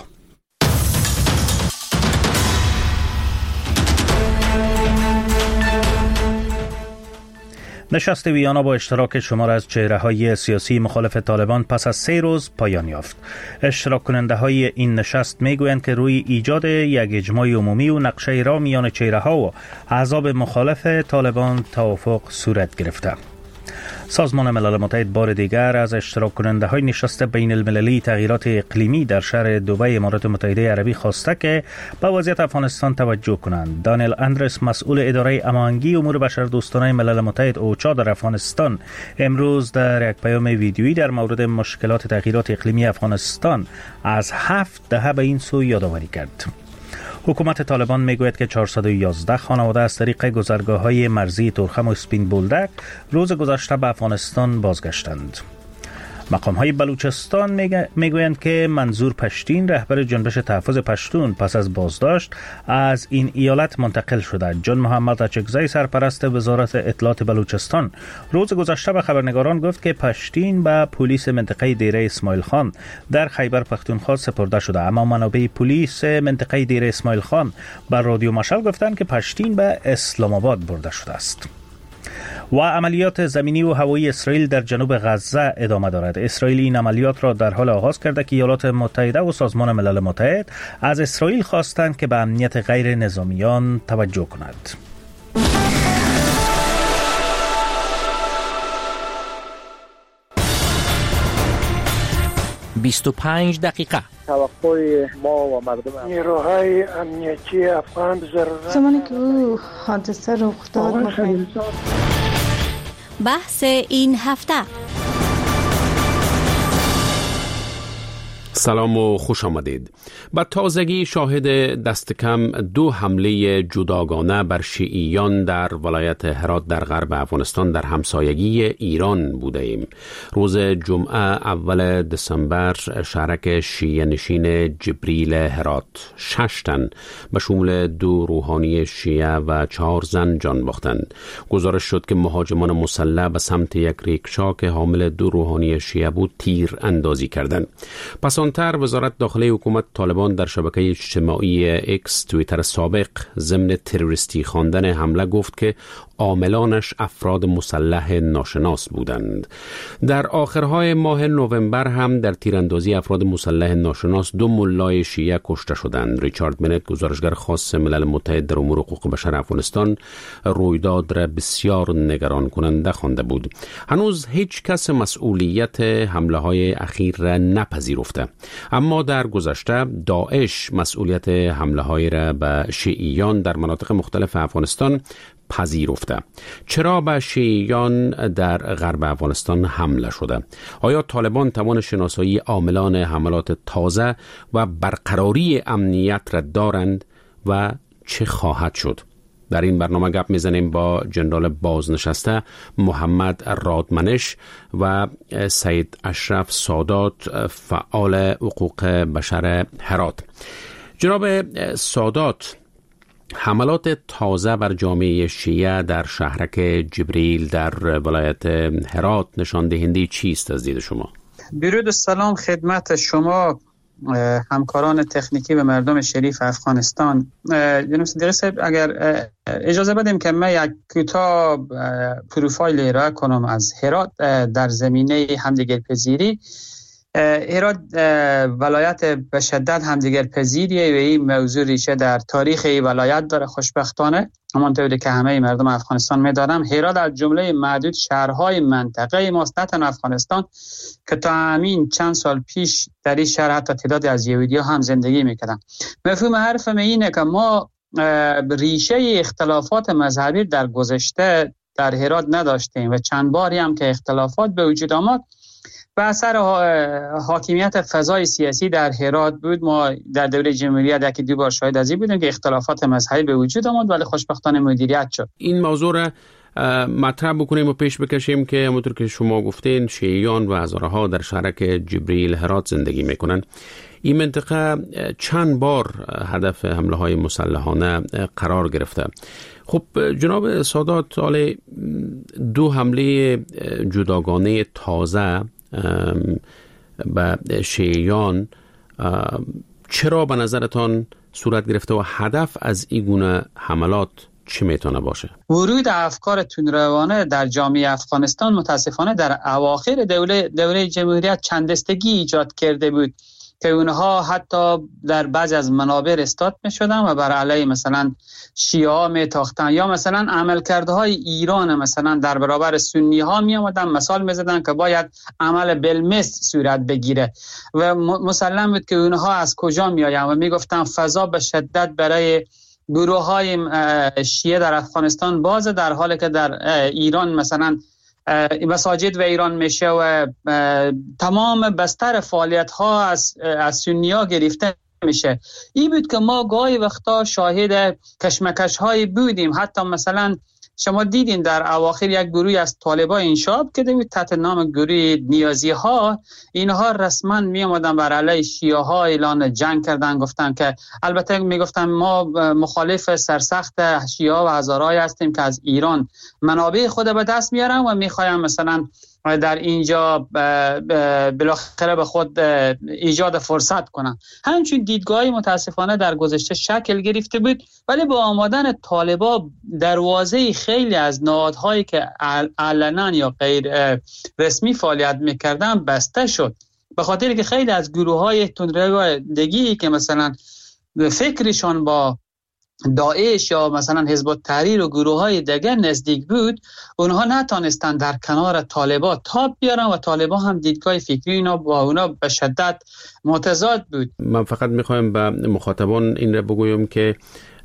نشست ویانا با اشتراک شمار از چهره‌های سیاسی مخالف طالبان پس از سه روز پایان یافت. اشتراک کننده های این نشست میگویند که روی ایجاد یک اجماع عمومی و نقشه را میان چهره‌ها و احزاب مخالف طالبان توافق صورت گرفته. سازمان ملل متحد بار دیگر از اشتراک کننده های نشست بین المللی تغییرات اقلیمی در شهر دبی امارات متحده عربی خواسته که به وضعیت افغانستان توجه کنند. دانیل اندرس، مسئول اداره هماهنگی امور بشردوستانه ملل متحد اوچا در افغانستان، امروز در یک پیام ویدیویی در مورد مشکلات تغییرات اقلیمی افغانستان از هفت دهه به این سو یادآوری کرد. حکومت طالبان میگوید که چهارصد و یازده خانواده از طریق گذرگاه‌های مرزی تورخم و اسپین بولدک روز گذشته به افغانستان بازگشتند. مقام‌های بلوچستان میگویند که منظور پشتین، رهبر جنبش تحفظ پشتون، پس از بازداشت از این ایالت منتقل شده. جان محمد اچکزی، سرپرست وزارت اطلاعات بلوچستان، روز گذشته به خبرنگاران گفت که پشتین به پلیس منطقه دیره اسماعیل خان در خیبر پختونخوا سپرده شده، اما منابع پلیس منطقه دیره اسماعیل خان بر رادیو مشعل گفتند که پشتین به اسلام آباد برده شده است. و عملیات زمینی و هوایی اسرائیل در جنوب غزه ادامه دارد. اسرائیل این عملیات را در حال آغاز کرده که ایالات متحده و سازمان ملل متحد از اسرائیل خواستند که به امنیت غیر نظامیان توجه کند. بیست و پنج دقیقه. توقع ما و مردم نیروهای امنیتی افغان ضرورت زمانی که او حادثه رخ داد. بحث این هفته. سلام و خوش آمدید. با تازگی شاهد دست کم دو حمله جداگانه بر شیعیان در ولایت هرات در غرب افغانستان در همسایگی ایران بوده ایم. روز جمعه اول دسامبر شهرک شیعه نشین جبریل هرات شش تن به شمول دو روحانی شیعه و چهار زن جان باختند. گزارش شد که مهاجمان مسلح به سمت یک ریکشا که حامل دو روحانی شیعه بود تیر اندازی کردند. پس آنتر وزارت داخلی حکومت طالبان در شبکه اجتماعی اکس توییتر سابق ضمن تروریستی خواندن حمله گفت که عاملانش افراد مسلح ناشناس بودند. در آخرهای ماه نوامبر هم در تیراندازی افراد مسلح ناشناس دو ملای شیعه کشته شدند. ریچارد بنت، گزارشگر خاص ملل متحد در امور حقوق بشر افغانستان، رویداد را بسیار نگران کننده خوانده بود. هنوز هیچ کس مسئولیت حمله های اخیر را نپذیرفته، اما در گذشته داعش مسئولیت حمله های را به شیعیان در مناطق مختلف افغانستان پذیرفته. چرا به شیعیان در غرب افغانستان حمله شده؟ آیا طالبان توان شناسایی عاملان حملات تازه و برقراری امنیت را دارند و چه خواهد شد؟ در این برنامه گپ میزنیم با جنرال بازنشسته محمد رادمنش و سید اشرف سادات، فعال حقوق بشر هرات. جناب سادات، حملات تازه بر جامعه شیعه در شهرک جبریل در ولایت هرات نشان دهنده چیست از دید شما؟ درود و سلام خدمت شما همکاران تکنیکی و مردم شریف افغانستان. جناب صدیقی صاحب اگر اجازه بدیم که من یک کوتاه پروفایل ارائه کنم از هرات در زمینه همدیگرپذیری. هرات ولایت به شدت همدیگرپذیریه و این موضوع ریشه در تاریخ این ولایت داره. خوشبختانه همانطوری که همه مردم افغانستان می‌دانم، هرات از جمله معدود شهرهای منطقه ماست، نه تنها افغانستان، که تا همین چند سال پیش در این شهر حتی تعدادی از یهودی‌ها هم زندگی می‌کردن. مفهوم حرفم اینه که ما ریشه اختلافات مذهبی در گذشته در هرات نداشتیم و چند باری هم که اختلافات به وجود آمد به اثر حاکمیت فضای سیاسی در هرات بود. ما در دوره جمهوریت یکی دو بار شاهد از این بودیم که اختلافات مذهبی به وجود آمد، ولی خوشبختانه مدیریت شد. این موضوع را مطرح بکنیم و پیش بکشیم که همونطور که شما گفتین شیعیان و هزارها در شهرک جبریل هرات زندگی میکنن. این منطقه چند بار هدف حمله های مسلحانه قرار گرفته. خب جناب سادات، حالا دو حمله جداگانه تازه به شیعیان چرا به نظرتان صورت گرفته و هدف از این گونه حملات چی میتونه باشه؟ ورود افکار تندروانه در جامعه افغانستان متاسفانه در اواخر دوره دوره جمهوریت چند دستگی ایجاد کرده بود که اونها حتی در بعضی از منابر استاد می شدن و بر علیه مثلا شیعه ها می تاختن، یا مثلا عملکردهای ایران مثلا در برابر سنی ها می آمدن مثال می زدن که باید عمل بالمثل صورت بگیره و مسلم بود که اونها از کجا می آیند و می گفتن فضا به شدت برای گروه های شیعه در افغانستان بازه، در حالی که در ایران مثلا مساجد و ایران میشه و تمام بستر فعالیت ها از از سنی ها گرفته میشه. این بود که ما گاهی وقتا شاهد کشمکش های بودیم. حتی مثلا شما دیدین در اواخر یک گروه از طالبان انشاب کرده بود تحت نام گروه نیازی ها. اینها رسما می آمدن بر علیه شیعه ها اعلان جنگ کردن، گفتن که البته می گفتن ما مخالف سرسخت شیعه و هزارهایی هستیم که از ایران منابع خود به دست میارن و میخوایم مثلا در اینجا بالاخره به خود ایجاد فرصت کنن. همچنین دیدگاهی متاسفانه در گذشته شکل گرفته بود، ولی با آمدن طالبا دروازه خیلی از نهادهایی که علنا یا غیر رسمی فعالیت میکردن بسته شد، به خاطر که خیلی از گروه‌های تندروادگی که مثلا فکرشان با داعش یا مثلا حزب التحریر و گروه‌های دیگر نزدیک بود، اونها نتونستن در کنار طالبان تاب بیارن و طالبان هم دیدگاه فکری اینا با اونا به شدت متضاد بود. من فقط میخوایم به مخاطبان این را بگویم که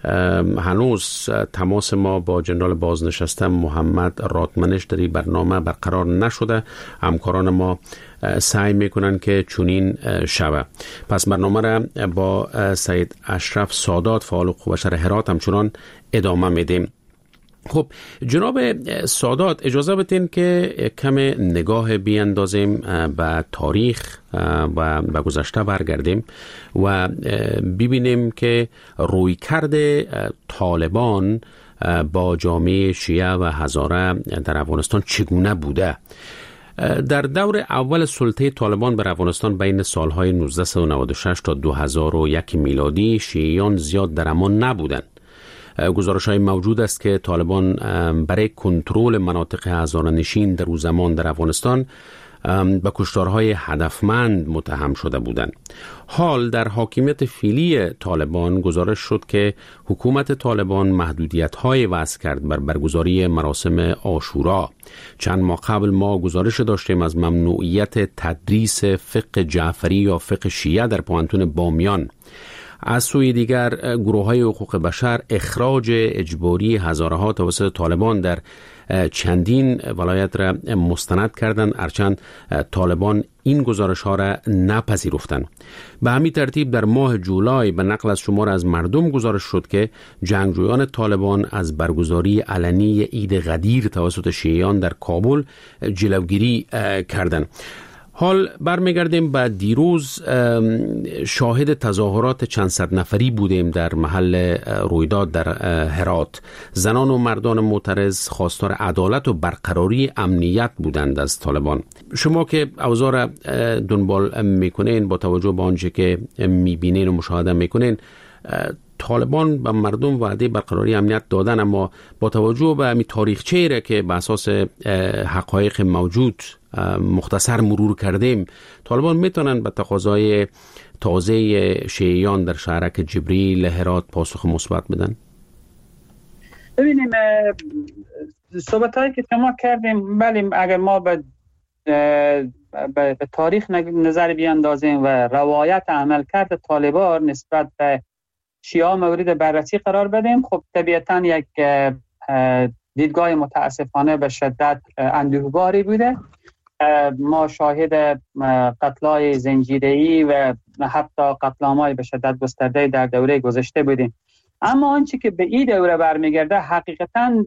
هنوز تماس ما با جنرال بازنشسته محمد راتمنش در این برنامه برقرار نشده. همکاران ما سعی میکنن که چنین شود. پس برنامه را با سید اشرف سادات فعال حقوق بشر هرات همچنان ادامه میدیم. خب جناب سادات، اجازه بدین که کم نگاه بیاندازیم به تاریخ و به گذشته برگردیم و ببینیم که رویکرد طالبان با جامعه شیعه و هزاره در افغانستان چگونه بوده. در دور اول سلطه طالبان بر افغانستان بین سالهای نوزده نود و شش تا دو هزار و یک میلادی شیعیان زیاد در امان نبودند. گزارش‌های موجود است که طالبان برای کنترل مناطق هزاره‌نشین در او زمان در افغانستان به کشتارهای هدفمند متهم شده بودند. حال در حاکمیت فعلی طالبان گزارش شد که حکومت طالبان محدودیت‌های وضع کرد بر برگزاری مراسم عاشورا. چند ماه قبل ما گزارش داشتیم از ممنوعیت تدریس فقه جعفری یا فقه شیعه در پوهنتون بامیان. از سوی دیگر گروه‌های حقوق بشر اخراج اجباری هزارها توسط طالبان در چندین ولایت را مستند کردند، هرچند طالبان این گزارش ها را نپذیرفتند. به همین ترتیب در ماه جولای به نقل از شمار از مردم گزارش شد که جنگجویان طالبان از برگزاری علنی عید غدیر توسط شیعیان در کابل جلوگیری کردند. حال برمیگردیم به دیروز. شاهد تظاهرات چند صد نفری بودیم در محل رویداد در هرات. زنان و مردان معترض خواستار عدالت و برقراری امنیت بودند از طالبان. شما که اوضاع را دنبال میکنین، با توجه به آنچه که میبینین و مشاهده میکنین، طالبان به مردم وعده برقراری امنیت دادن، اما با توجه به می تاریخچه‌ای را که به اساس حقایق موجود مختصر مرور کردیم، طالبان میتونن به تقاضای تازه شیعیان در شهرک جبریل هرات پاسخ مثبت بدن؟ ببینیم صحبتایی که شما کردیم، بله اگر ما به به تاریخ نظر بیاندازیم و روایت عملکرد طالبان نسبت به شیعه مورد بررسی قرار بدیم، خب طبیعتاً یک دیدگاه متاسفانه به شدت اندوهباری بوده. ما شاهد قتل‌های زنجیره‌ای و حتی قتل‌عام‌های به شدت گسترده در دوره گذشته بودیم. اما آنچه که به این دوره برمیگرده، حقیقتاً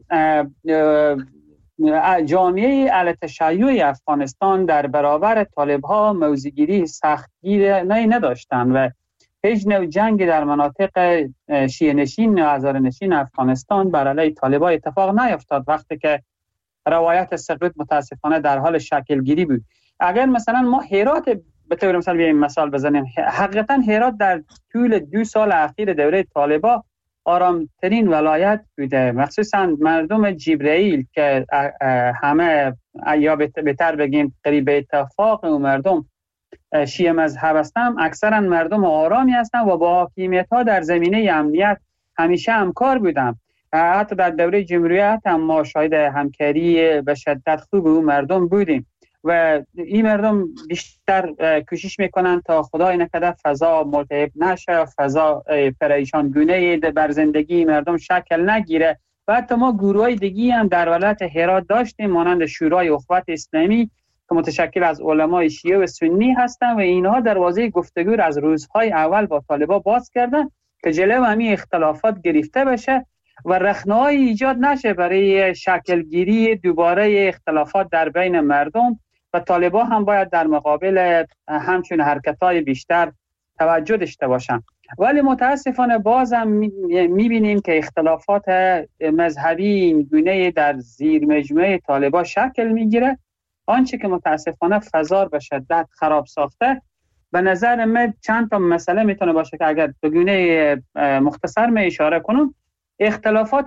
جامعه اهل تشیع افغانستان در برابر طالب‌ها موضع‌گیری سختگیری نداشتند و هیچ نوع جنگ در مناطق شیعه نشین و هزاره نشین افغانستان بر علیه طالبان اتفاق نیفتاد، وقتی که روایت سقوط متاسفانه در حال شکل گیری بود. اگر مثلا ما هرات به طور مثال بیایم مثال بزنیم، حقیقتا هرات در طول دو سال اخیر دوره طالبان آرامترین ولایت بوده، مخصوصا مردم جبرائیل که همه یا بهتر بگیم قریب اتفاق و مردم شیعه مذهب هستند، اکثرا مردم آرامی هستند و با حاکمیت‌ها در زمینه امنیت همیشه همکار بودند. حتی در دوره جمهوریت هم ما شاهد همکاری به شدت خوب او مردم بودیم و این مردم بیشتر کوشش میکنند تا خدای نکرده فضا ملتهب نشه، فضا پریشان گونه بر زندگی مردم شکل نگیره. و حتی ما گروهای دیگی هم در ولایت هرات داشتیم، مانند شورای اخوت اسلامی که متشکل از علمای شیعه و سنی هستند و اینها دروازه گفتگو از روزهای اول با طالبان باز کردن که جلو همین اختلافات گرفته بشه و رخنه‌های ایجاد نشه برای شکلگیری دوباره اختلافات در بین مردم. و طالبان هم باید در مقابل همچون حرکت‌های بیشتر توجه داشته باشن. ولی متاسفانه باز هم می‌بینیم که اختلافات مذهبی این گونه در زیر مجموعه طالبان شکل میگیره، آنچه که متاسفانه فضا به شدت خراب ساخته. به نظر من چند تا مسئله میتونه باشه که اگر به گونه مختصر می اشاره کنم، اختلافات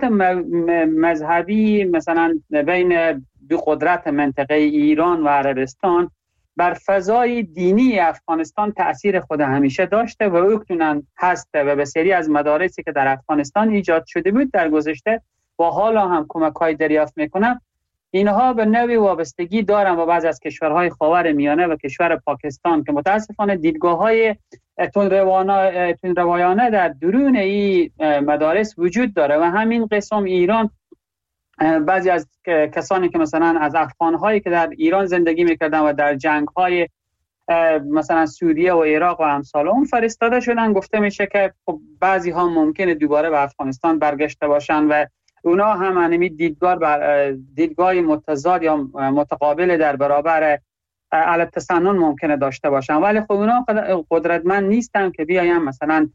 مذهبی مثلا بین دو قدرت منطقه ایران و عربستان بر فضای دینی افغانستان تأثیر خود همیشه داشته و اکنون هسته و بسیاری از مدارسی که در افغانستان ایجاد شده بود در گذشته و حالا هم کمک‌های دریافت میکنن، اینها به نوعی وابستگی دارن با بعضی از کشورهای خاور میانه و کشور پاکستان که متاسفانه دیدگاه‌های تندروایانه در درون این مدارس وجود داره و همین قسم ایران بعضی از کسانی که مثلا از افغان‌هایی که در ایران زندگی میکردن و در جنگ‌های مثلا سوریه و عراق و امثال اون فرستاده شدن، گفته میشه که خب بعضی ها ممکنه دوباره به افغانستان برگشته باشن و اونا هم انمی دیدگاه دیدگاه متضاد یا متقابل در برابر اهل تسنن ممکنه داشته باشن، ولی خب اونا قدرتمند نیستن که بیاین مثلا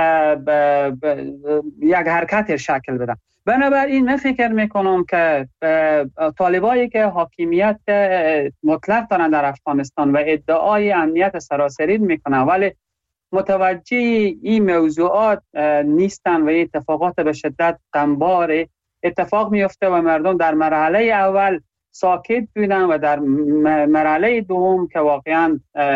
ب ب یک حرکت شکل بدن. بنابراین من فکر میکنم که طالبایی که حاکمیت مطلق دارن در افغانستان و ادعای امنیت سراسری میکنن ولی متوجه این موضوعات نیستن و این اتفاقات به شدت غمبار اتفاق میفته و مردم در مرحله اول ساکت بودن و در مرحله دوم که واقعا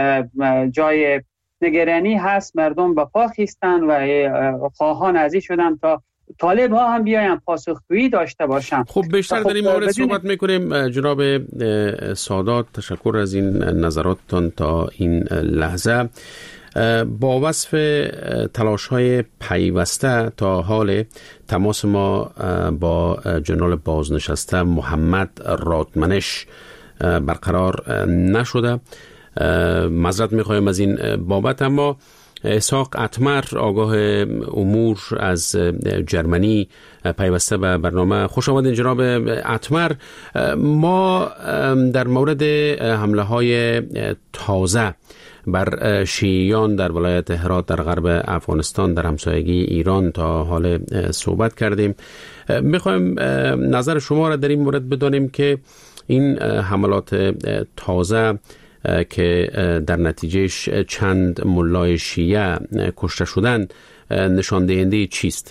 جای نگرانی هست مردم به پا خیستن و خواهان ازی شدن تا طالب ها هم بیاین پاسخگویی داشته باشن. خب بیشتر در این مورد صحبت میکنیم. جناب سادات، تشکر از این نظراتتان تا این لحظه. با وصف تلاش های پیوسته تا حال تماس ما با جنرال بازنشسته محمد رادمنش برقرار نشده. معذرت میخوایم از این بابت، اما اسحاق اتمر آگاه امور از جرمنی پیوسته به برنامه. خوش آمدین جناب اتمر. ما در مورد حمله های تازه بر شیعیان در ولایت هرات در غرب افغانستان در همسایگی ایران تا حال صحبت کردیم. میخوایم نظر شما را در این مورد بدانیم که این حملات تازه که در نتیجهش چند ملای شیعه کشته شدن نشان دهنده چیست؟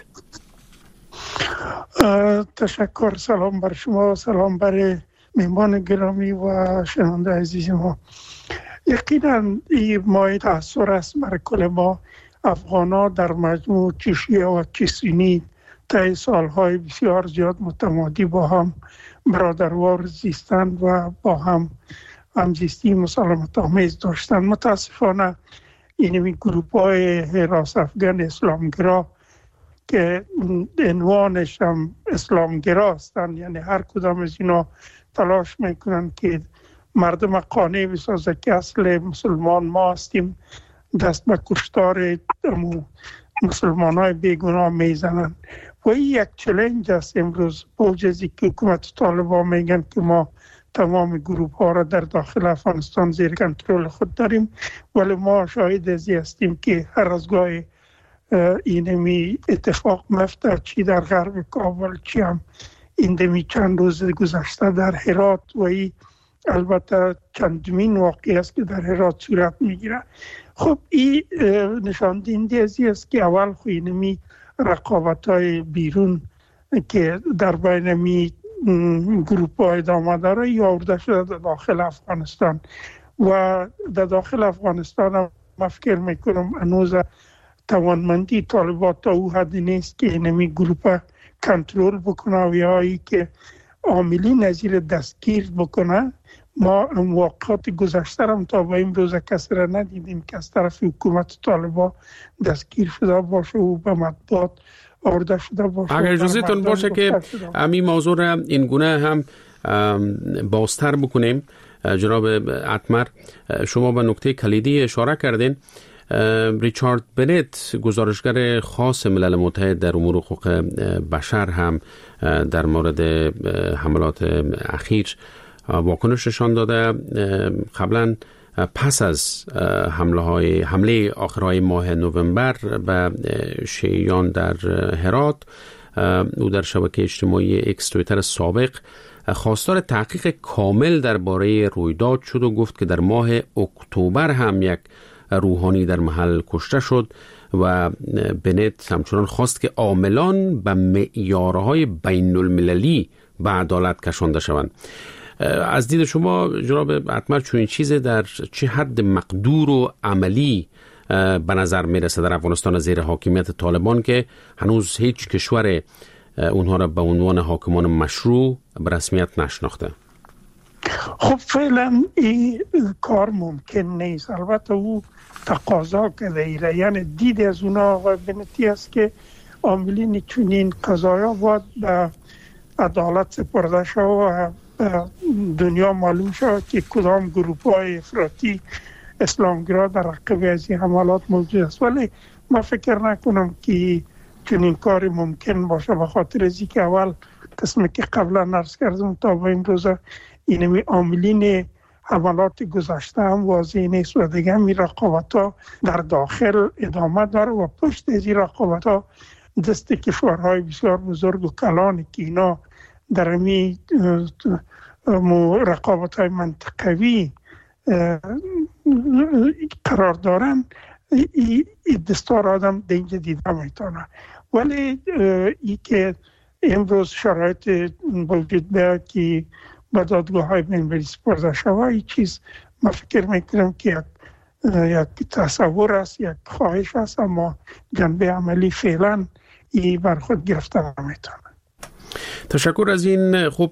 تشکر. سلام بر شما، سلام بر مهمان گرامی و شنونده عزیز ما. یقینا این ماه تأثیر است بر کل ما افغانا در مجموع چه شیعه و چه سنی طی سالهای بسیار زیاد متمادی با هم برادروار زیستند و با هم همزیستی مسالمت آمیز داشتند. متاسفانه این گروپ های حراس افغان اسلامگرا که عنوانش هم اسلامگرا هستند، یعنی هر کدام از اینا تلاش میکنن که مردم قانع بسازه که اصل مسلمان ما هستیم، دست به کشتار مسلمان های بیگناه میزنن و این یک چلنج است امروز. بوجزی که حکومت طالبان میگن که ما تمام گروپ ها را در داخل افغانستان زیر کنترل خود داریم، ولی ما شاهد ازی هستیم که هر از گاه اینمی اتفاق مفته، چی در غرب کابل چی هم ایندمی چند روز گذشته در هرات و ای البته چندمین واقعی است که در هرات صورت میگیره. خب این نشان دهنده ازی است که اول خو اینمی رقابت های بیرون که در بین می گروپ های ادامه داره یا آورده شده در داخل افغانستان و در داخل افغانستان هم من فکر میکنم هنوز توانمندی طالبات تا او حدی نیست که اینمی گروپ کنترل بکنه و یا ای که عاملین نظیر دستگیر بکنه. ما واقعات گذشته هم تا به این روز کسی را ندیدیم که از طرف حکومت طالبان دستگیر شده باشه و به مطبوعات آورده شده باشه. اگر اجازهتون باشه که همین موضوع را این گونه هم بازتر بکنیم. جناب اتمر، شما به نکته کلیدی اشاره کردین. ریچارد بنت، گزارشگر خاص ملل متحد در امور حقوق بشر، هم در مورد حملات اخیر واکنش نشان داده. قبلا پس از حمله های حمله آخرهای ماه نوامبر به شیعیان در هرات، او در شبکه اجتماعی اکس توییتر سابق خواستار تحقیق کامل درباره رویداد شد و گفت که در ماه اکتبر هم یک روحانی در محل کشته شد و بنت همچنان خواست که عاملان به معیارهای بین المللی به عدالت کشانده شوند. از دید شما جناب اتمر چون این چیز در چه حد مقدور و عملی به نظر میرسه در افغانستان زیر حاکمیت طالبان که هنوز هیچ کشور اونها را به عنوان حاکمان مشروع به رسمیت نشناخته؟ خب فعلا این کار ممکن نیست. البته او تقاضا کرده ایره، یعنی دید از اونا آقای بنتی است که عاملین چنین قضایا باید به عدالت سپرده شد و دنیا معلوم شد که کدام گروپ های افراطی اسلامگرا در رقب از این حملات موجود است. ولی من فکر نکنم که چنین کاری ممکن باشه، به خاطر ازی که اول قسمی که قبلا عرض کردم تا به این روز اینمی عاملین حملات گذشته هم واضح نیست و دیگه می رقابت ها در داخل ادامه داره و پشت از این رقابت ها دست کشورهای بسیار بزرگ و کلان که اینا در امی رقابت های منطقوی قرار دارن، این دستار آدم دینجا دیده میتونه. ولی ای که امروز شرایط وجود بیاد که به دادگاه های بین‌المللی سپرده شود، این چیز من فکر میکنم که یک, یک تصور است، یک خواهش است، اما جنبه عملی فعلا این بر خود گرفته نمیتونه. تشکر از این. خب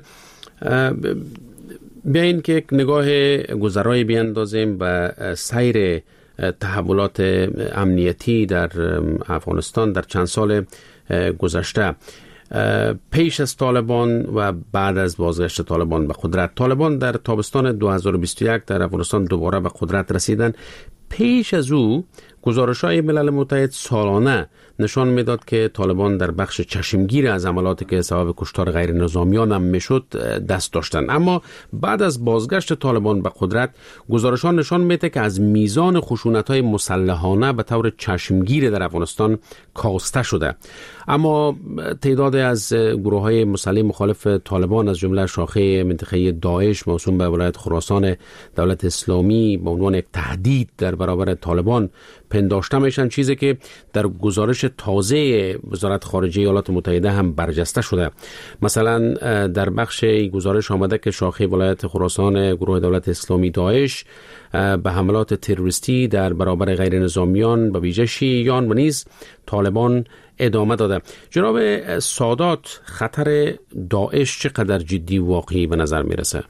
بیاین که یک نگاه گذرایی بیاندازیم به سیر تحولات امنیتی در افغانستان در چند سال گذشته. پیش از طالبان و بعد از بازگشت طالبان به قدرت، طالبان در تابستان دو هزار و بیست و یک در افغانستان دوباره به قدرت رسیدن. پیش از او گزارش‌های ملل متحد سالانه نشان میداد که طالبان در بخش چشمگیر از عملاتی که سبب کشتار غیر نظامیان هم میشد دست داشتند. اما بعد از بازگشت طالبان به قدرت، گزارش‌ها نشان میده که از میزان خشونت‌های مسلحانه به طور چشمگیر در افغانستان کاسته شده. اما تعداد از گروه‌های مسلح مخالف طالبان از جمله شاخه منطقه داعش موسوم به ولایت خراسان دولت اسلامی به عنوان یک تهدید در برابر طالبان پنداشته میشن، چیزی که در گزارش تازه وزارت خارجه ایالات متحده هم برجسته شده. مثلا در بخش گزارش آمده که شاخه ولایت خراسان گروه دولت اسلامی داعش به حملات تروریستی در برابر غیر نظامیان به ویژه شیعیان و نیز طالبان ادامه داده. جناب سادات، خطر داعش چقدر جدی واقعی به نظر میرسه؟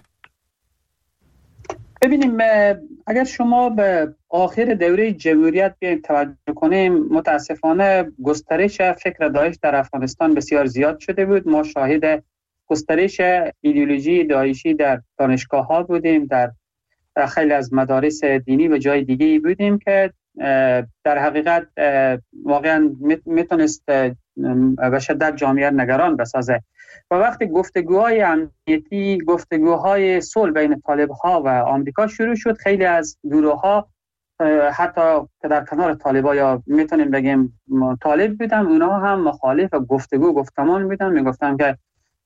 ببینیم، اگر شما به آخر دوره جمهوریت بیایم توجه کنیم، متاسفانه گسترش فکر داعش در افغانستان بسیار زیاد شده بود. ما شاهد گسترش ایدئولوژی داعشی در دانشگاه ها بودیم، در خیلی از مدارس دینی و جای دیگه بودیم که در حقیقت واقعا میتونست به شدت جامعه نگران بسازه. و وقتی گفتگوهای امنیتی، گفتگوهای صلح بین طالب‌ها و آمریکا شروع شد، خیلی از گروه‌ها حتی که در کنار طالب‌ها یا میتونیم بگیم طالب بودن، اونها هم مخالف گفتگو گفتمان بودن. میگفتن که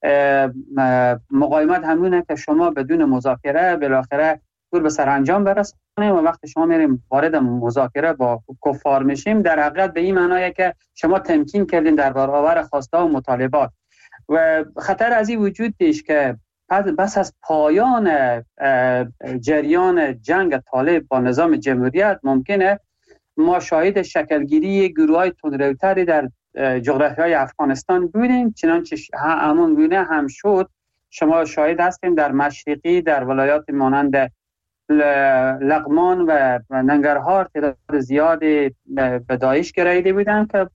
مقاومت همونه که شما بدون مذاکره بالاخره دور به سرانجام برسونیم و وقتی شما میریم وارد مذاکره با کفار میشیم، در حقیقت به این معنیه که شما تمکین کردین در برابر خواسته و مطالبات. و خطر از این وجود داشت که بس از پایان جریان جنگ طالب با نظام جمهوریت ممکنه ما شاهد شکلگیری گروه‌های تندروتری در جغرافیای افغانستان بودیم، چنانچه همون گونه هم شد. شما شاهد هستیم در مشرقی، در ولایات مانند لغمان و ننگرهار تعداد زیادی به داعش گراییده بودن که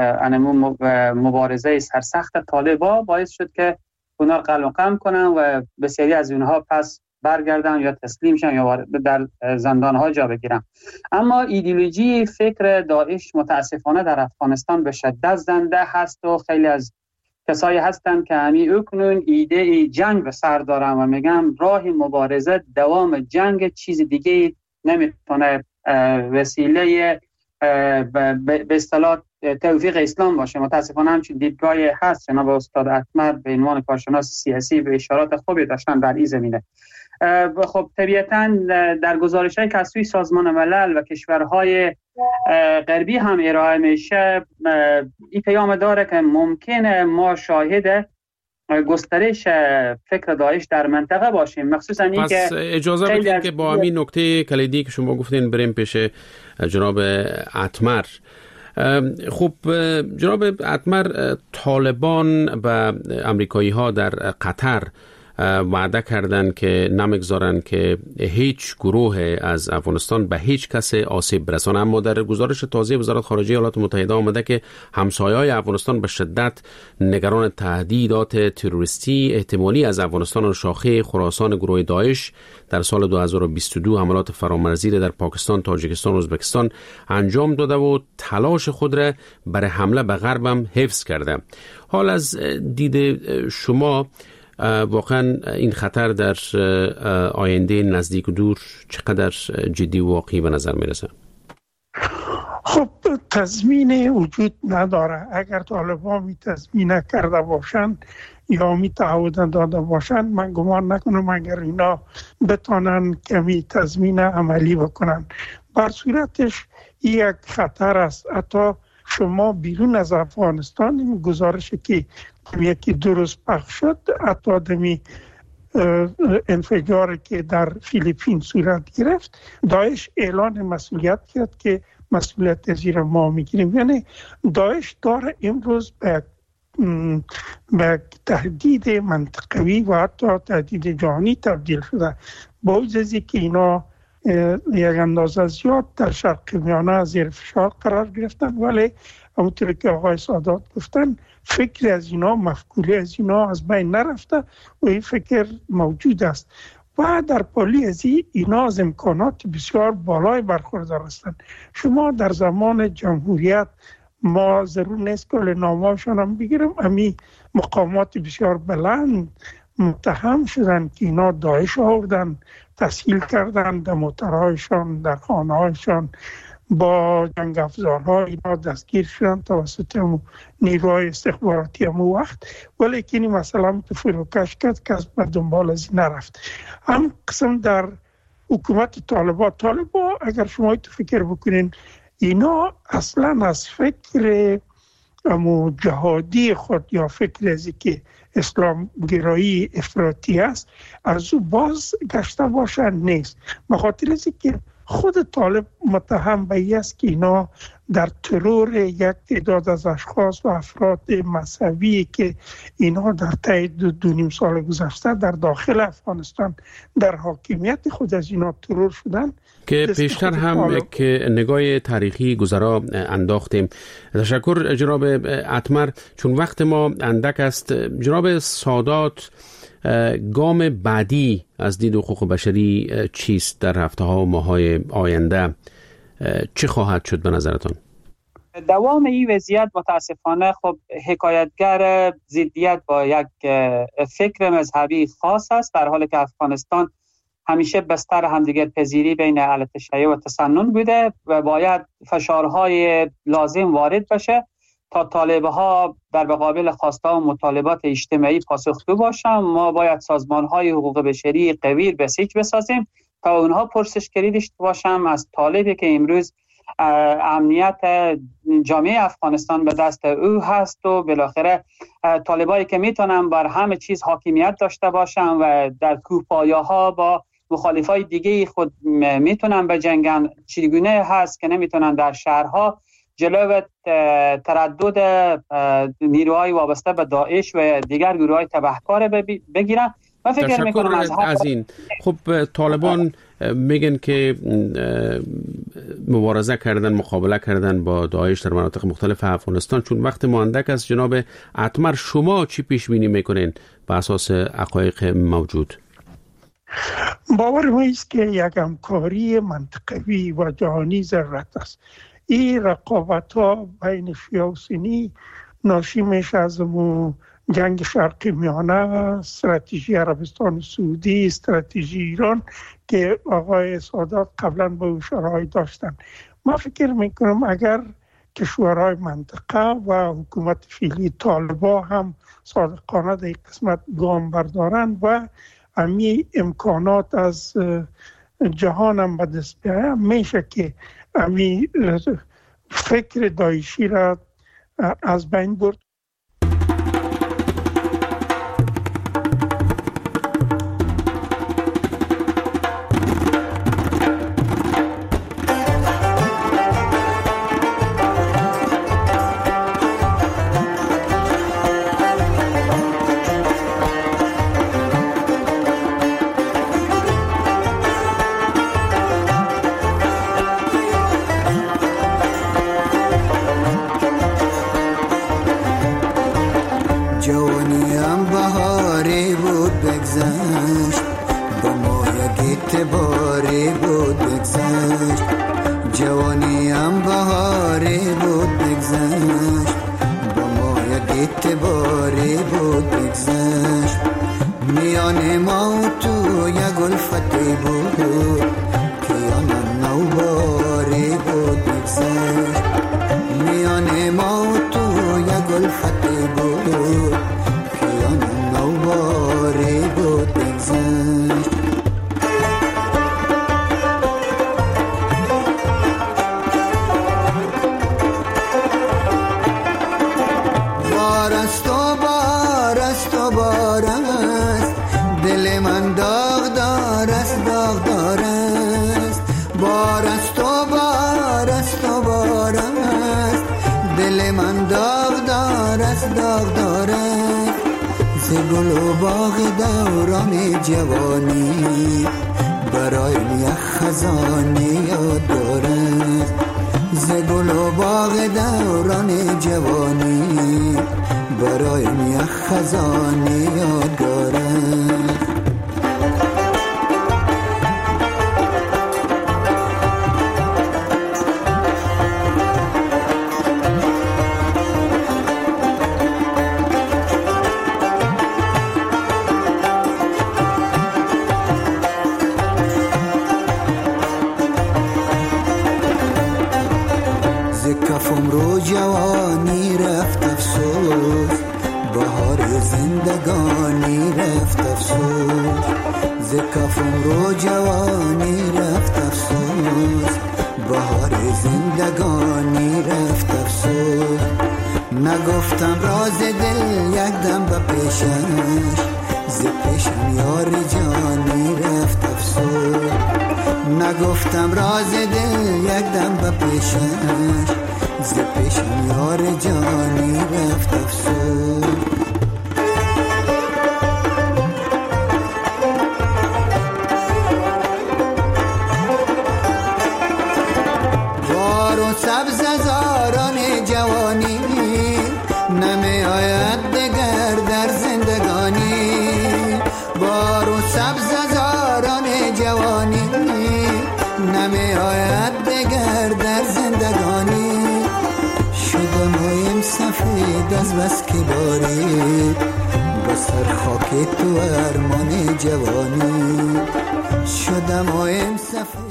مبارزه سرسخت طالبا باعث شد که اونا قلع و قم کنن و بسیاری از اونها پس برگردن یا تسلیم شن یا در زندانها جا بگیرن. اما ایدئولوژی فکر داعش متاسفانه در افغانستان به شدت زنده هست و خیلی از کسایی هستن که همی اکنون ایده جنگ به سر دارن و میگن راه مبارزه دوام جنگ، چیز دیگه نمیتونه وسیله به اصطلاح توفیق اسلام باشه. متاسفانه همچین دیدگاهی هست. جناب استاد اتمر به عنوان کارشناس سیاسی به اشارات خوبی داشتن در این زمینه. خب طبیعتاً در گزارش‌های که از سوی سازمان ملل و کشورهای غربی هم ارائه میشه، این پیام داره که ممکنه ما شاهد گسترش فکر داعش در منطقه باشیم، مخصوصا این که اجازه بدید که با همین نکته کلیدی که شما گفتین بریم پیش جناب اتمر. خب جناب اتمر، طالبان و امریکایی ها در قطر وعده کردند که نمیگذارن که هیچ گروه از افغانستان به هیچ کس آسیب برسانه. اما در گزارش تازه وزارت خارجه ایالات متحده آمده که همسایه‌های افغانستان به شدت نگران تهدیدات تروریستی احتمالی از افغانستان و شاخه خراسان گروه داعش در سال دو هزار و بیست و دو حملات فرامرزی در پاکستان، تاجیکستان و ازبکستان انجام داده و تلاش خود را برای حمله به غرب هم حفظ کرده. حال از دید شما واقعا این خطر در آینده نزدیک و دور چقدر جدی و واقعی به نظر میرسه؟ خب تضمین وجود نداره. اگر طالبان می تضمین کرده باشند یا می تعهد داده باشند، من گمان نکنم اگر اینا بتانن کمی تضمین عملی بکنن. بر صورتش یک خطر است. حتی شما بیرون از افغانستان، این گزارشی که یکی درست پخش شد، حتی دمی انفجاری که در فیلیپین صورت گرفت، داعش اعلان مسئولیت کرد که مسئولیت زیر ما میگیریم. یعنی داعش داره امروز به به تهدید منطقوی و حتی تهدید جهانی تبدیل شده. با وجودی که اینا یک اندازه زیاد در شرق میانه زیر فشار قرار گرفتن، ولی همونطور که آقای سادات گفتن فکر از اینا، مفکوری از اینا از بین نرفته و این فکر موجود است. و در پالی از اینا از امکانات بسیار بالای برخوردار هستند. شما در زمان جمهوریت ما ضرور نیست که نامه‌شان هم بگیرم، امی مقامات بسیار بلند متهم شدن که اینا داعش آوردن، تسهیل کردن در موترهایشان، در خانه‌هایشان، با جنگ افزارها اینا دستگیر شدن توسط نیروهای استخباراتی همون وقت. ولی که این مسئله هم تو فروکش کرد که از دنبال از این نرفت. هم قسم در حکومت طالبان طالبان اگر شما تو فکر بکنین اینا اصلا از فکر امو جهادی خود یا فکر ازی که اسلام گرایی افراطی است از او باز گشته باشن نیست. بخاطر ازی که خود طالب متهم به این است که اینا در ترور یک تعداد از اشخاص و افراد مذهبی که اینا در طی دو, دو نیم سال گذشته در داخل افغانستان در حاکمیت خود از اینا ترور شدن که پیشتر هم که نگاه تاریخی گذرا انداختیم. تشکر جناب اتمر. چون وقت ما اندک است، جناب سادات گام بعدی از دید حقوق بشری چیست در هفته ها و ماه های آینده؟ چه خواهد شد به نظرتان؟ دوام این وضعیت متاسفانه خب حکایتگر ضدیت با یک فکر مذهبی خاص است، در حالی که افغانستان همیشه بستر همدیگر پذیری بین اهل تشیع و تسنن بوده و باید فشارهای لازم وارد بشه تا طالبه ها در مقابل خواسته و مطالبات اجتماعی پاسخگو باشند. ما باید سازمان های حقوق بشری قوی بسیج بسازیم تا اونها پرسشگری داشته باشند از طالبی که امروز امنیت جامعه افغانستان به دست او هست و بالاخره طالبایی که میتونن بر همه چیز حاکمیت داشته باشن و در کوهپایه‌ها با مخالفای دیگه خود میتونن بجنگن، چگونه هست که نمیتونن در شهرها جلو تردد نیروهای وابسته به داعش و دیگر گروه‌های تبهکار بگیرن. من فکر میکنم از, از این خب طالبان میگن که مبارزه کردن، مقابله کردن با داعش در مناطق مختلف افغانستان. چون وقت ما اندک است، جناب اتمر شما چی پیش بینی میکنین بر اساس حقایق موجود؟ باور ما است که یک همکاری منطقوی و جهانی ضرورت است. این رقابت ها بین شیعه و سنی ناشی میشه از جنگ شرقی میانه، استراتژی عربستان سعودی، استراتژی ایران که آقای سادات قبلا با اشاره‌ای داشتن. ما فکر میکنم اگر کشورهای منطقه و حکومت فعلی طالبان هم صادقانه در قسمت گام بردارن و امی امکانات از جهان هم به دست بیاید، میشه که امی فکر داعشی را از بین برد. ز کفم رو جوانی رفت افسوس، بهار زندگانی رفت افسوس. ز کفم رو جوانی رفت افسوس، بهار زندگانی رفت افسوس. نگفتم راز دل یک دم به پیشش، ز پیشم یار جانی رفت افسوس. نگفتم راز دل یک دم به پیشش، ز پیشم یار جانی رفت افسوس. بار و سبز زاران جوانی، نمی آید دگر در زندگانی. بار و سبز زاران جوانی، نمی آید دگر در زندگانی. شدم هایم سفید از بس که بارید، بسر خاک تو ارمان جوانی. شدم هایم سفید